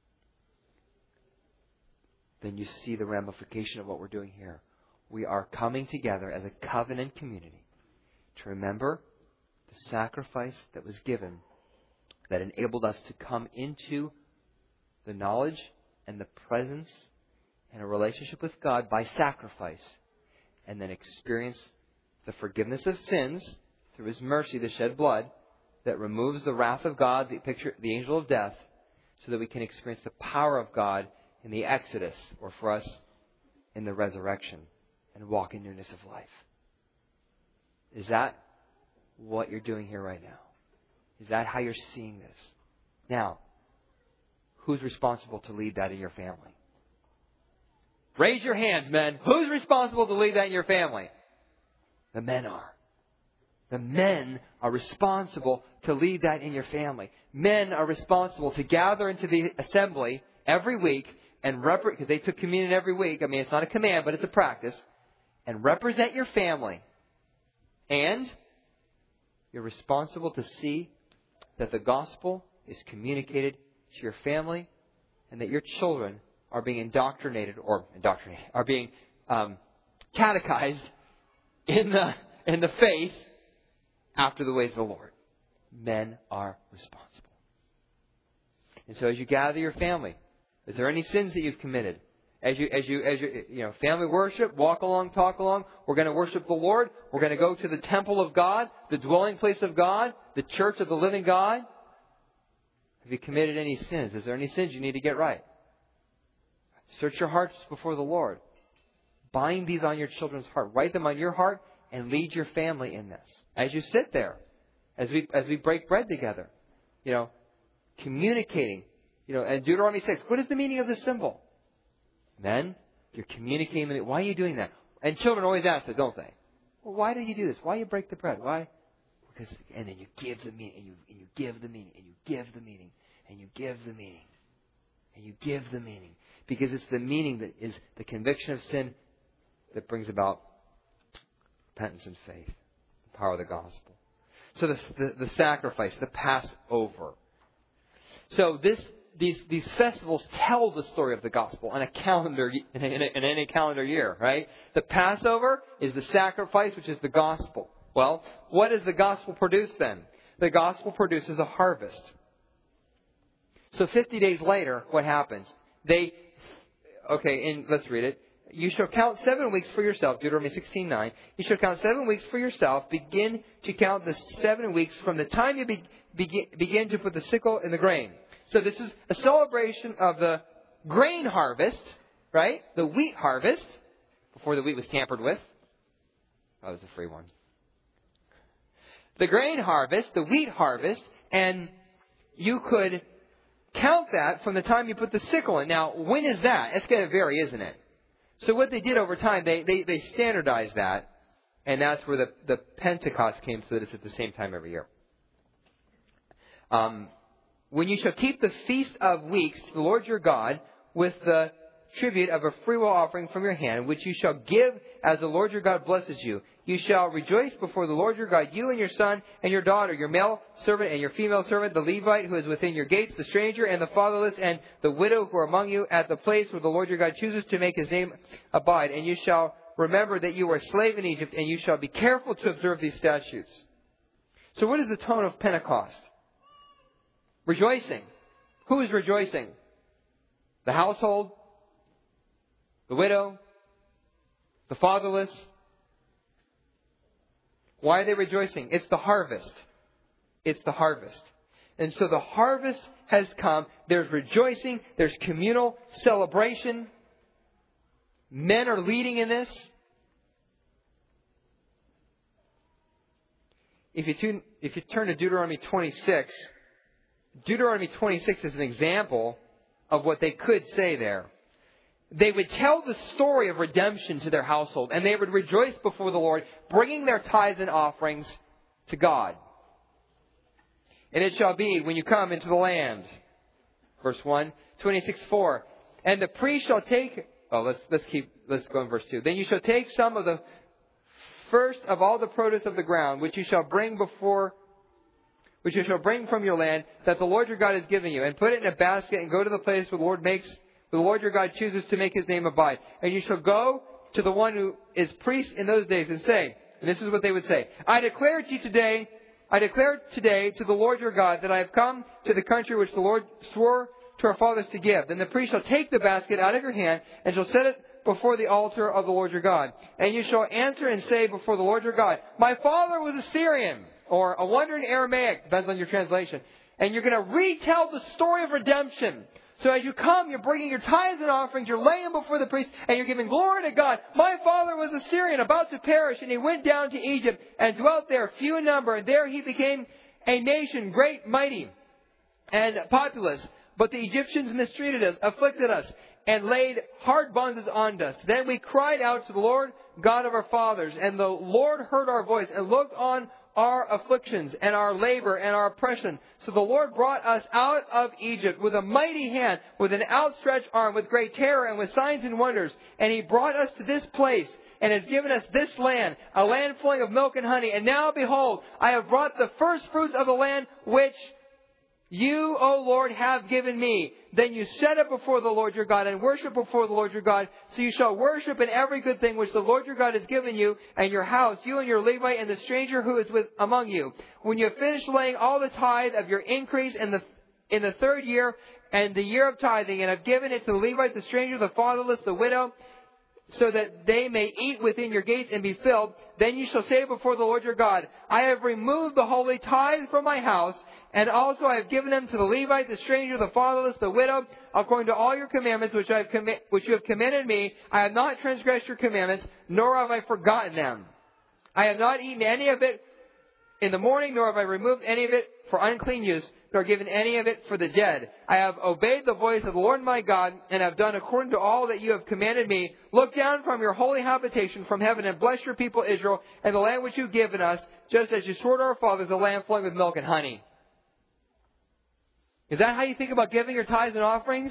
Then you see the ramification of what we're doing here. We are coming together as a covenant community to remember the sacrifice that was given that enabled us to come into the knowledge and the presence and a relationship with God by sacrifice, and then experience the forgiveness of sins through His mercy, the shed blood that removes the wrath of God, the angel of death, so that we can experience the power of God in the Exodus, or for us in the resurrection, and walk in newness of life. Is that what you're doing here right now? Is that how you're seeing this? Now, who's responsible to lead that in your family? Raise your hands, men. Who's responsible to lead that in your family? The men are. The men are responsible to lead that in your family. Men are responsible to gather into the assembly every week and because they took communion every week. I mean, it's not a command, but it's a practice. And represent your family. And you're responsible to see that the gospel is communicated to your family and that your children are being are being catechized in the faith after the ways of the Lord. Men are responsible. And so as you gather your family, is there any sins that you've committed? As you family worship, walk along, talk along. We're going to worship the Lord. We're going to go to the temple of God, the dwelling place of God, the church of the living God. Have you committed any sins? Is there any sins you need to get right? Search your hearts before the Lord. Bind these on your children's heart. Write them on your heart and lead your family in this. As you sit there, as we break bread together, communicating. And Deuteronomy 6, what is the meaning of this symbol? Men, you're communicating. Why are you doing that? And children always ask that, don't they? Well, why do you do this? Why do you break the bread? Why? Because, and then you give the meaning, and you give the meaning, and you give the meaning, and you give the meaning, and you give the meaning. Because it's the meaning that is the conviction of sin that brings about repentance and faith, the power of the gospel. So the sacrifice, the Passover. So these festivals tell the story of the gospel on a calendar in any calendar year, right? The Passover is the sacrifice, which is the gospel. Well, what does the gospel produce then? The gospel produces a harvest. So 50 days later, what happens? Let's read it. You shall count 7 weeks for yourself, Deuteronomy 16:9. You shall count 7 weeks for yourself. Begin to count the 7 weeks from the time you begin to put the sickle in the grain. So this is a celebration of the grain harvest, right? The wheat harvest, before the wheat was tampered with. That was a free one. The grain harvest, the wheat harvest, and you could count that from the time you put the sickle in. Now, when is that? It's going to vary, isn't it? So what they did over time, they standardized that, and that's where the Pentecost came, so that it's at the same time every year. When you shall keep the Feast of Weeks to the Lord your God with the tribute of a freewill offering from your hand, which you shall give as the Lord your God blesses you. You shall rejoice before the Lord your God, you and your son and your daughter, your male servant and your female servant, the Levite who is within your gates, the stranger and the fatherless and the widow who are among you, at the place where the Lord your God chooses to make his name abide. And you shall remember that you were a slave in Egypt, and you shall be careful to observe these statutes. So what is the tone of Pentecost? Rejoicing. Who is rejoicing? The household, the widow, the fatherless. Why are they rejoicing? It's the harvest. It's the harvest. And so the harvest has come. There's rejoicing. There's communal celebration. Men are leading in this. If you turn to Deuteronomy 26, Deuteronomy 26 is an example of what they could say there. They would tell the story of redemption to their household, and they would rejoice before the Lord, bringing their tithes and offerings to God. And it shall be when you come into the land. Verse 1, 26:4. And the priest shall take... let's go in verse 2. Then you shall take some of the first of all the produce of the ground, which you shall bring from your land, that the Lord your God has given you, and put it in a basket, and go to the place where the Lord your God chooses to make his name abide. And you shall go to the one who is priest in those days and say, and this is what they would say, I declare today to the Lord your God that I have come to the country which the Lord swore to our fathers to give. Then the priest shall take the basket out of your hand and shall set it before the altar of the Lord your God. And you shall answer and say before the Lord your God, my father was a Syrian, or a wandering Aramaic, depends on your translation. And you're going to retell the story of redemption. So as you come, you're bringing your tithes and offerings, you're laying before the priest, and you're giving glory to God. My father was a Syrian, about to perish, and he went down to Egypt and dwelt there, few in number. And there he became a nation, great, mighty, and populous. But the Egyptians mistreated us, afflicted us, and laid hard bonds on us. Then we cried out to the Lord God of our fathers, and the Lord heard our voice and looked on our afflictions and our labor and our oppression. So the Lord brought us out of Egypt with a mighty hand, with an outstretched arm, with great terror and with signs and wonders. And he brought us to this place and has given us this land, a land flowing of milk and honey. And now behold, I have brought the first fruits of the land which you, O Lord, have given me. Then you set it before the Lord your God and worship before the Lord your God. So you shall worship in every good thing which the Lord your God has given you and your house, you and your Levite and the stranger who is among you. When you have finished laying all the tithe of your increase in the third year and the year of tithing, and have given it to the Levite, the stranger, the fatherless, the widow, so that they may eat within your gates and be filled, then you shall say before the Lord your God, I have removed the holy tithe from my house, and also I have given them to the Levite, the stranger, the fatherless, the widow, according to all your commandments which you have commanded me. I have not transgressed your commandments, nor have I forgotten them. I have not eaten any of it in the morning, nor have I removed any of it for unclean use, nor given any of it for the dead. I have obeyed the voice of the Lord my God, and have done according to all that you have commanded me. Look down from your holy habitation from heaven, and bless your people Israel, and the land which you have given us, just as you swore to our fathers, a land flowing with milk and honey. Is that how you think about giving your tithes and offerings?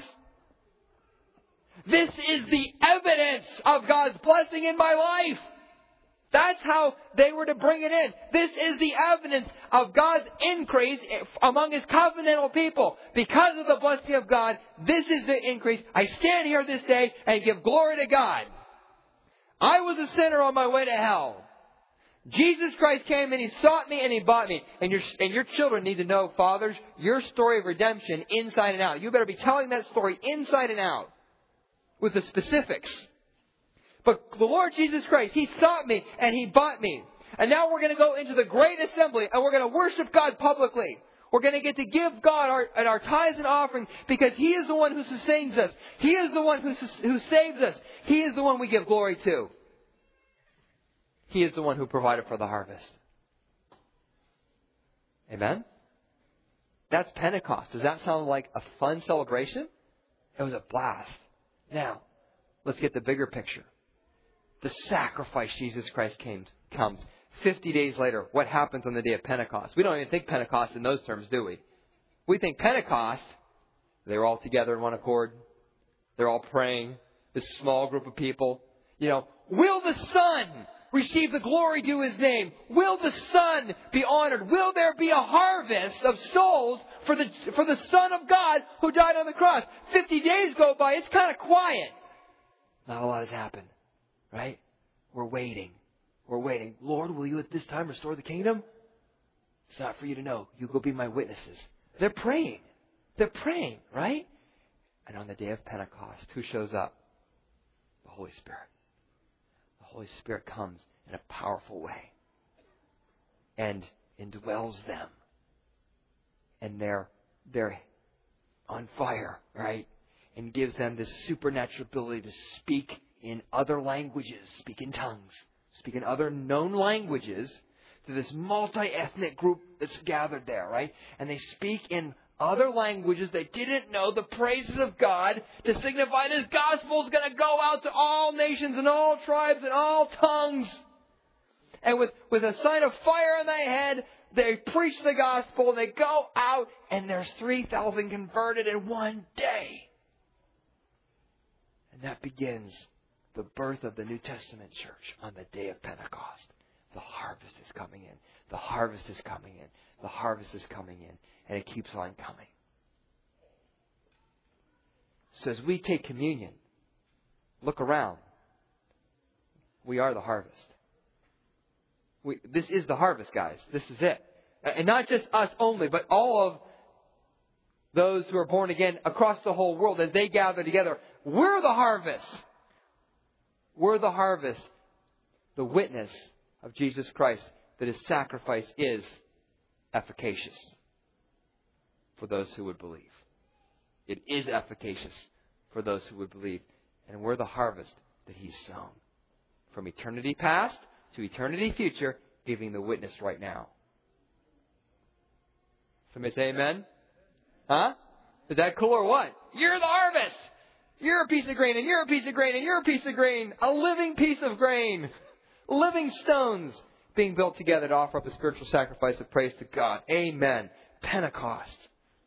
This is the evidence of God's blessing in my life. That's how they were to bring it in. This is the evidence of God's increase among His covenantal people. Because of the blessing of God, this is the increase. I stand here this day and give glory to God. I was a sinner on my way to hell. Jesus Christ came and He sought me and He bought me. And your children need to know, fathers, your story of redemption inside and out. You better be telling that story inside and out with the specifics. But the Lord Jesus Christ, He sought me and He bought me. And now we're going to go into the great assembly and we're going to worship God publicly. We're going to get to give God our tithes and offerings because He is the one who sustains us. He is the one who saves us. He is the one we give glory to. He is the one who provided for the harvest. Amen? That's Pentecost. Does that sound like a fun celebration? It was a blast. Now, let's get the bigger picture. The sacrifice Jesus Christ comes. 50 days later, what happens on the day of Pentecost? We don't even think Pentecost in those terms, do we? We think Pentecost, they were all together in one accord. They're all praying. This small group of people. Will the Son receive the glory due His name? Will the Son be honored? Will there be a harvest of souls for the Son of God who died on the cross? 50 days go by. It's kind of quiet. Not a lot has happened. Right? We're waiting. We're waiting. Lord, will you at this time restore the kingdom? It's not for you to know. You go be my witnesses. They're praying. They're praying, right? And on the day of Pentecost, who shows up? The Holy Spirit. The Holy Spirit comes in a powerful way and indwells them. And they're on fire, right? And gives them this supernatural ability to speak in other languages, speak in tongues, speak in other known languages to this multi-ethnic group that's gathered there, right? And they speak in other languages they didn't know the praises of God to signify this gospel is going to go out to all nations and all tribes and all tongues. And with a sign of fire on their head, they preach the gospel and they go out and there's 3,000 converted in one day. And that begins the birth of the New Testament church on the day of Pentecost. The harvest is coming in. The harvest is coming in. The harvest is coming in. And it keeps on coming. So as we take communion, look around. We are the harvest. This is the harvest, guys. This is it. And not just us only, but all of those who are born again across the whole world as they gather together. We're the harvest. We're the harvest. The witness of Jesus Christ that His sacrifice is efficacious for those who would believe. It is efficacious for those who would believe. And we're the harvest that He's sown. From eternity past to eternity future, giving the witness right now. Somebody say amen? Huh? Is that cool or what? You're the harvest! You're a piece of grain, and you're a piece of grain, and you're a piece of grain. A living piece of grain. Living stones being built together to offer up a spiritual sacrifice of praise to God. Amen. Pentecost.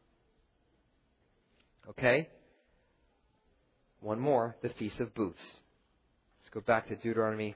Okay? One more, the Feast of Booths. Let's go back to Deuteronomy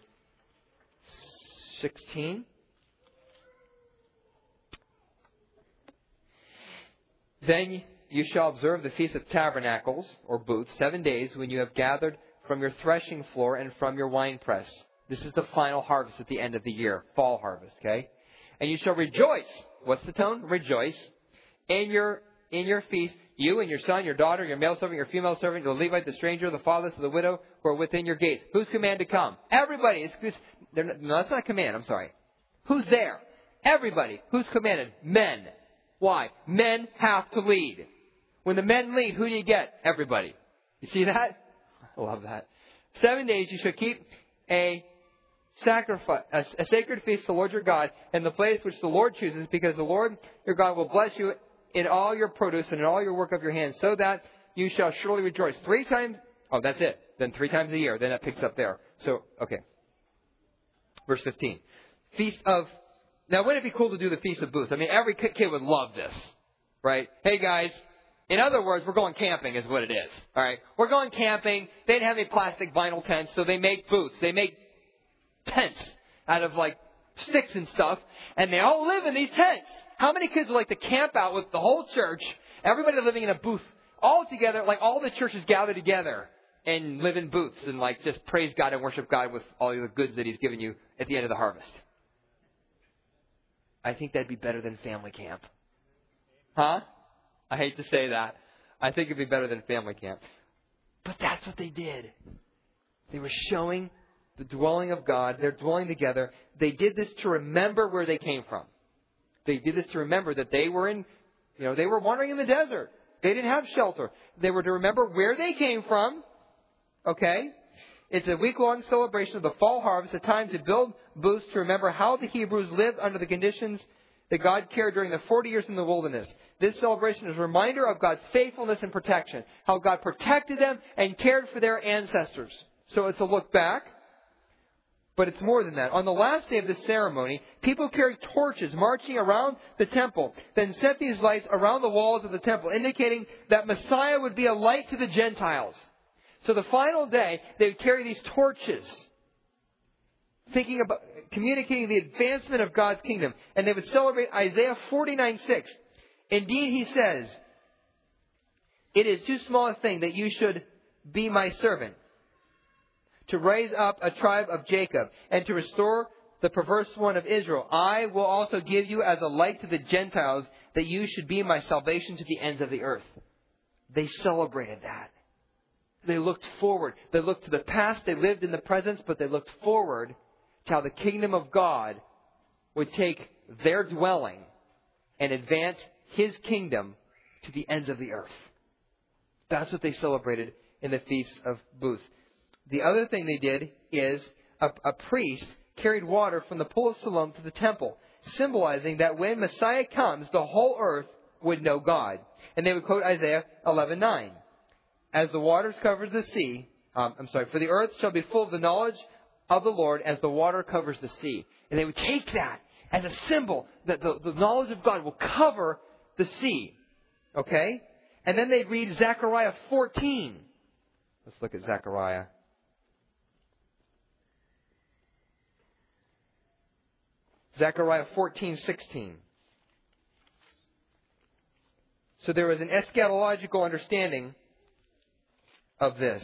16. Then you shall observe the Feast of Tabernacles, or booths, 7 days when you have gathered from your threshing floor and from your winepress. This is the final harvest at the end of the year, fall harvest, okay? And you shall rejoice. What's the tone? Rejoice. In your feast, you and your son, your daughter, your male servant, your female servant, the Levite, the stranger, the fatherless, the widow, who are within your gates. Who's commanded to come? Everybody. No, that's not a command. I'm sorry. Who's there? Everybody. Who's commanded? Men. Why? Men have to lead. When the men lead, who do you get? Everybody. You see that? I love that. 7 days you shall keep a sacred feast to the Lord your God in the place which the Lord chooses, because the Lord your God will bless you in all your produce and in all your work of your hands, so that you shall surely rejoice. 3 times. Oh, that's it. Then 3 times a year. Then that picks up there. So, okay. Verse 15. Feast of... Now, wouldn't it be cool to do the Feast of Booths? I mean, every kid would love this. Right? Hey, guys. In other words, we're going camping is what it is. All right? We're going camping. They didn't have any plastic vinyl tents, so they make booths. They make tents out of, like, sticks and stuff. And they all live in these tents. How many kids would like to camp out with the whole church, everybody living in a booth, all together, like all the churches gather together and live in booths and like just praise God and worship God with all the goods that He's given you at the end of the harvest? I think that'd be better than family camp. Huh? I hate to say that. I think it'd be better than family camp. But that's what they did. They were showing the dwelling of God. They're dwelling together. They did this to remember where they came from. They did this to remember that they were they were wandering in the desert. They didn't have shelter. They were to remember where they came from. Okay? It's a week-long celebration of the fall harvest, a time to build booths to remember how the Hebrews lived under the conditions that God cared during the 40 years in the wilderness. This celebration is a reminder of God's faithfulness and protection, how God protected them and cared for their ancestors. So it's a look back. But it's more than that. On the last day of this ceremony, people carried torches marching around the temple, then set these lights around the walls of the temple, indicating that Messiah would be a light to the Gentiles. So the final day, they would carry these torches, thinking about communicating the advancement of God's kingdom. And they would celebrate Isaiah 49:6. Indeed, He says, "It is too small a thing that you should be my servant, to raise up a tribe of Jacob, and to restore the perverse one of Israel. I will also give you as a light to the Gentiles, that you should be my salvation to the ends of the earth." They celebrated that. They looked forward. They looked to the past. They lived in the present, but they looked forward to how the kingdom of God would take their dwelling and advance His kingdom to the ends of the earth. That's what they celebrated in the Feast of Booths. The other thing they did is a priest carried water from the pool of Siloam to the temple, symbolizing that when Messiah comes, the whole earth would know God. And they would quote Isaiah 11:9. As the waters cover the sea, for the earth shall be full of the knowledge of the Lord as the water covers the sea. And they would take that as a symbol that the knowledge of God will cover the sea. Okay? And then they'd read Zechariah 14. Let's look at Zechariah. Zechariah 14:16. So there was an eschatological understanding of this.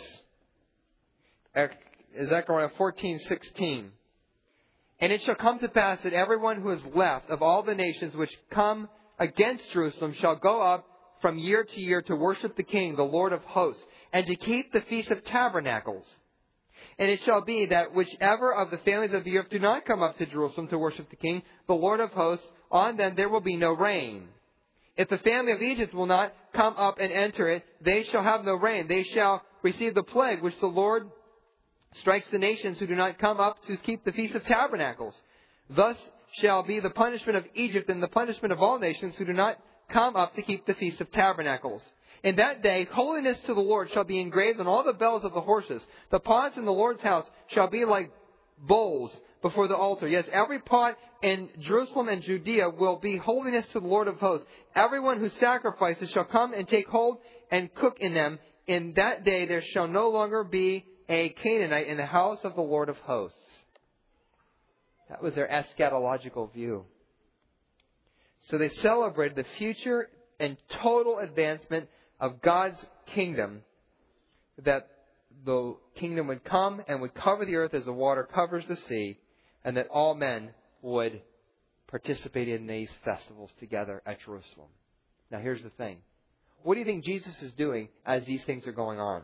Zechariah 14:16. And it shall come to pass that everyone who is left of all the nations which come against Jerusalem shall go up from year to year to worship the King, the Lord of hosts, and to keep the Feast of Tabernacles. And it shall be that whichever of the families of the earth do not come up to Jerusalem to worship the King, the Lord of hosts, on them there will be no rain. If the family of Egypt will not come up and enter it, they shall have no rain. They shall receive the plague which the Lord strikes the nations who do not come up to keep the Feast of Tabernacles. Thus shall be the punishment of Egypt and the punishment of all nations who do not come up to keep the Feast of Tabernacles. In that day, holiness to the Lord shall be engraved on all the bells of the horses. The pots in the Lord's house shall be like bowls before the altar. Yes, every pot in Jerusalem and Judea will be holiness to the Lord of hosts. Everyone who sacrifices shall come and take hold and cook in them. In that day there shall no longer be a Canaanite in the house of the Lord of hosts. That was their eschatological view. So they celebrated the future and total advancement of God's kingdom, that the kingdom would come and would cover the earth as the water covers the sea, and that all men would participate in these festivals together at Jerusalem. Now here's the thing. What do you think Jesus is doing as these things are going on?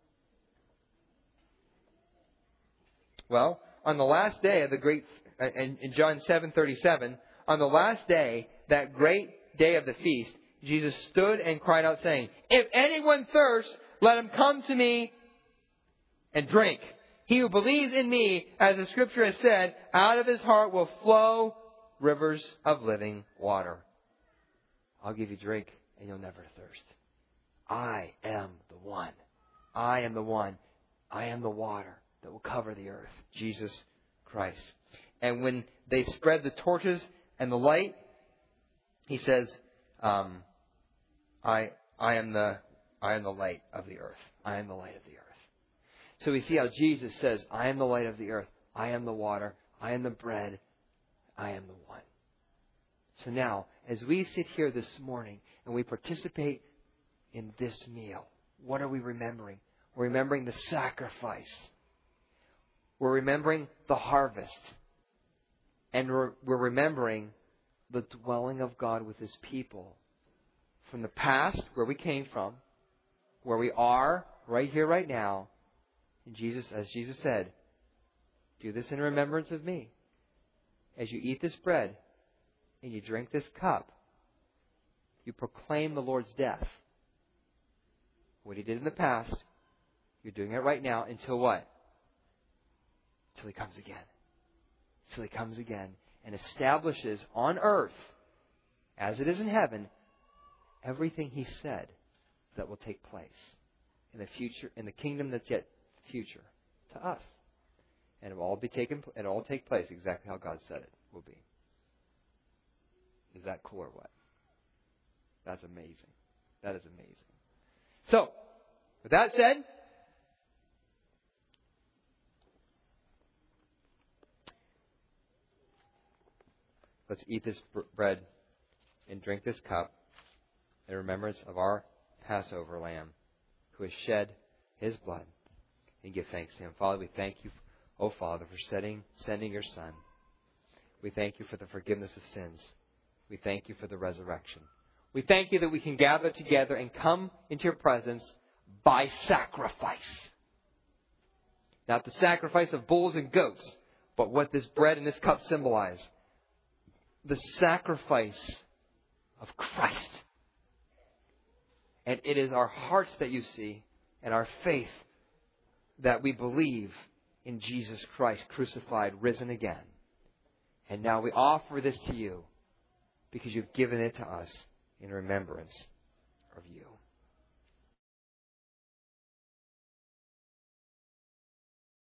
Well, on the last day of the great, in John 7:37, on the last day, that great day of the feast, Jesus stood and cried out saying, "If anyone thirsts, let him come to me and drink. He who believes in me, as the Scripture has said, out of his heart will flow rivers of living water." I'll give you drink and you'll never thirst. I am the one. I am the one. I am the water that will cover the earth. Jesus Christ. And when they spread the torches and the light, he says, I am the light of the earth. I am the light of the earth. So we see how Jesus says, I am the light of the earth. I am the water. I am the bread. I am the one. So now, as we sit here this morning and we participate in this meal, what are we remembering? We're remembering the sacrifice. We're remembering the harvest. And we're remembering the dwelling of God with His people. From the past, where we came from, where we are, right here, right now. And Jesus, as Jesus said, do this in remembrance of me. As you eat this bread and you drink this cup, you proclaim the Lord's death. What He did in the past, you're doing it right now until what? Until He comes again. Until He comes again and establishes on earth, as it is in heaven, everything He said that will take place in the future, in the kingdom that's yet future to us. And it will all take place exactly how God said it will be. Is that cool or what? That's amazing. That is amazing. So, with that said, let's eat this bread and drink this cup in remembrance of our Passover Lamb who has shed His blood, and give thanks to Him. Father, we thank You, oh Father, for sending Your Son. We thank You for the forgiveness of sins. We thank You for the resurrection. We thank You that we can gather together and come into Your presence by sacrifice. Not the sacrifice of bulls and goats, but what this bread and this cup symbolize. The sacrifice of Christ. And it is our hearts that You see, and our faith that we believe in Jesus Christ, crucified, risen again. And now we offer this to You because You've given it to us in remembrance of You.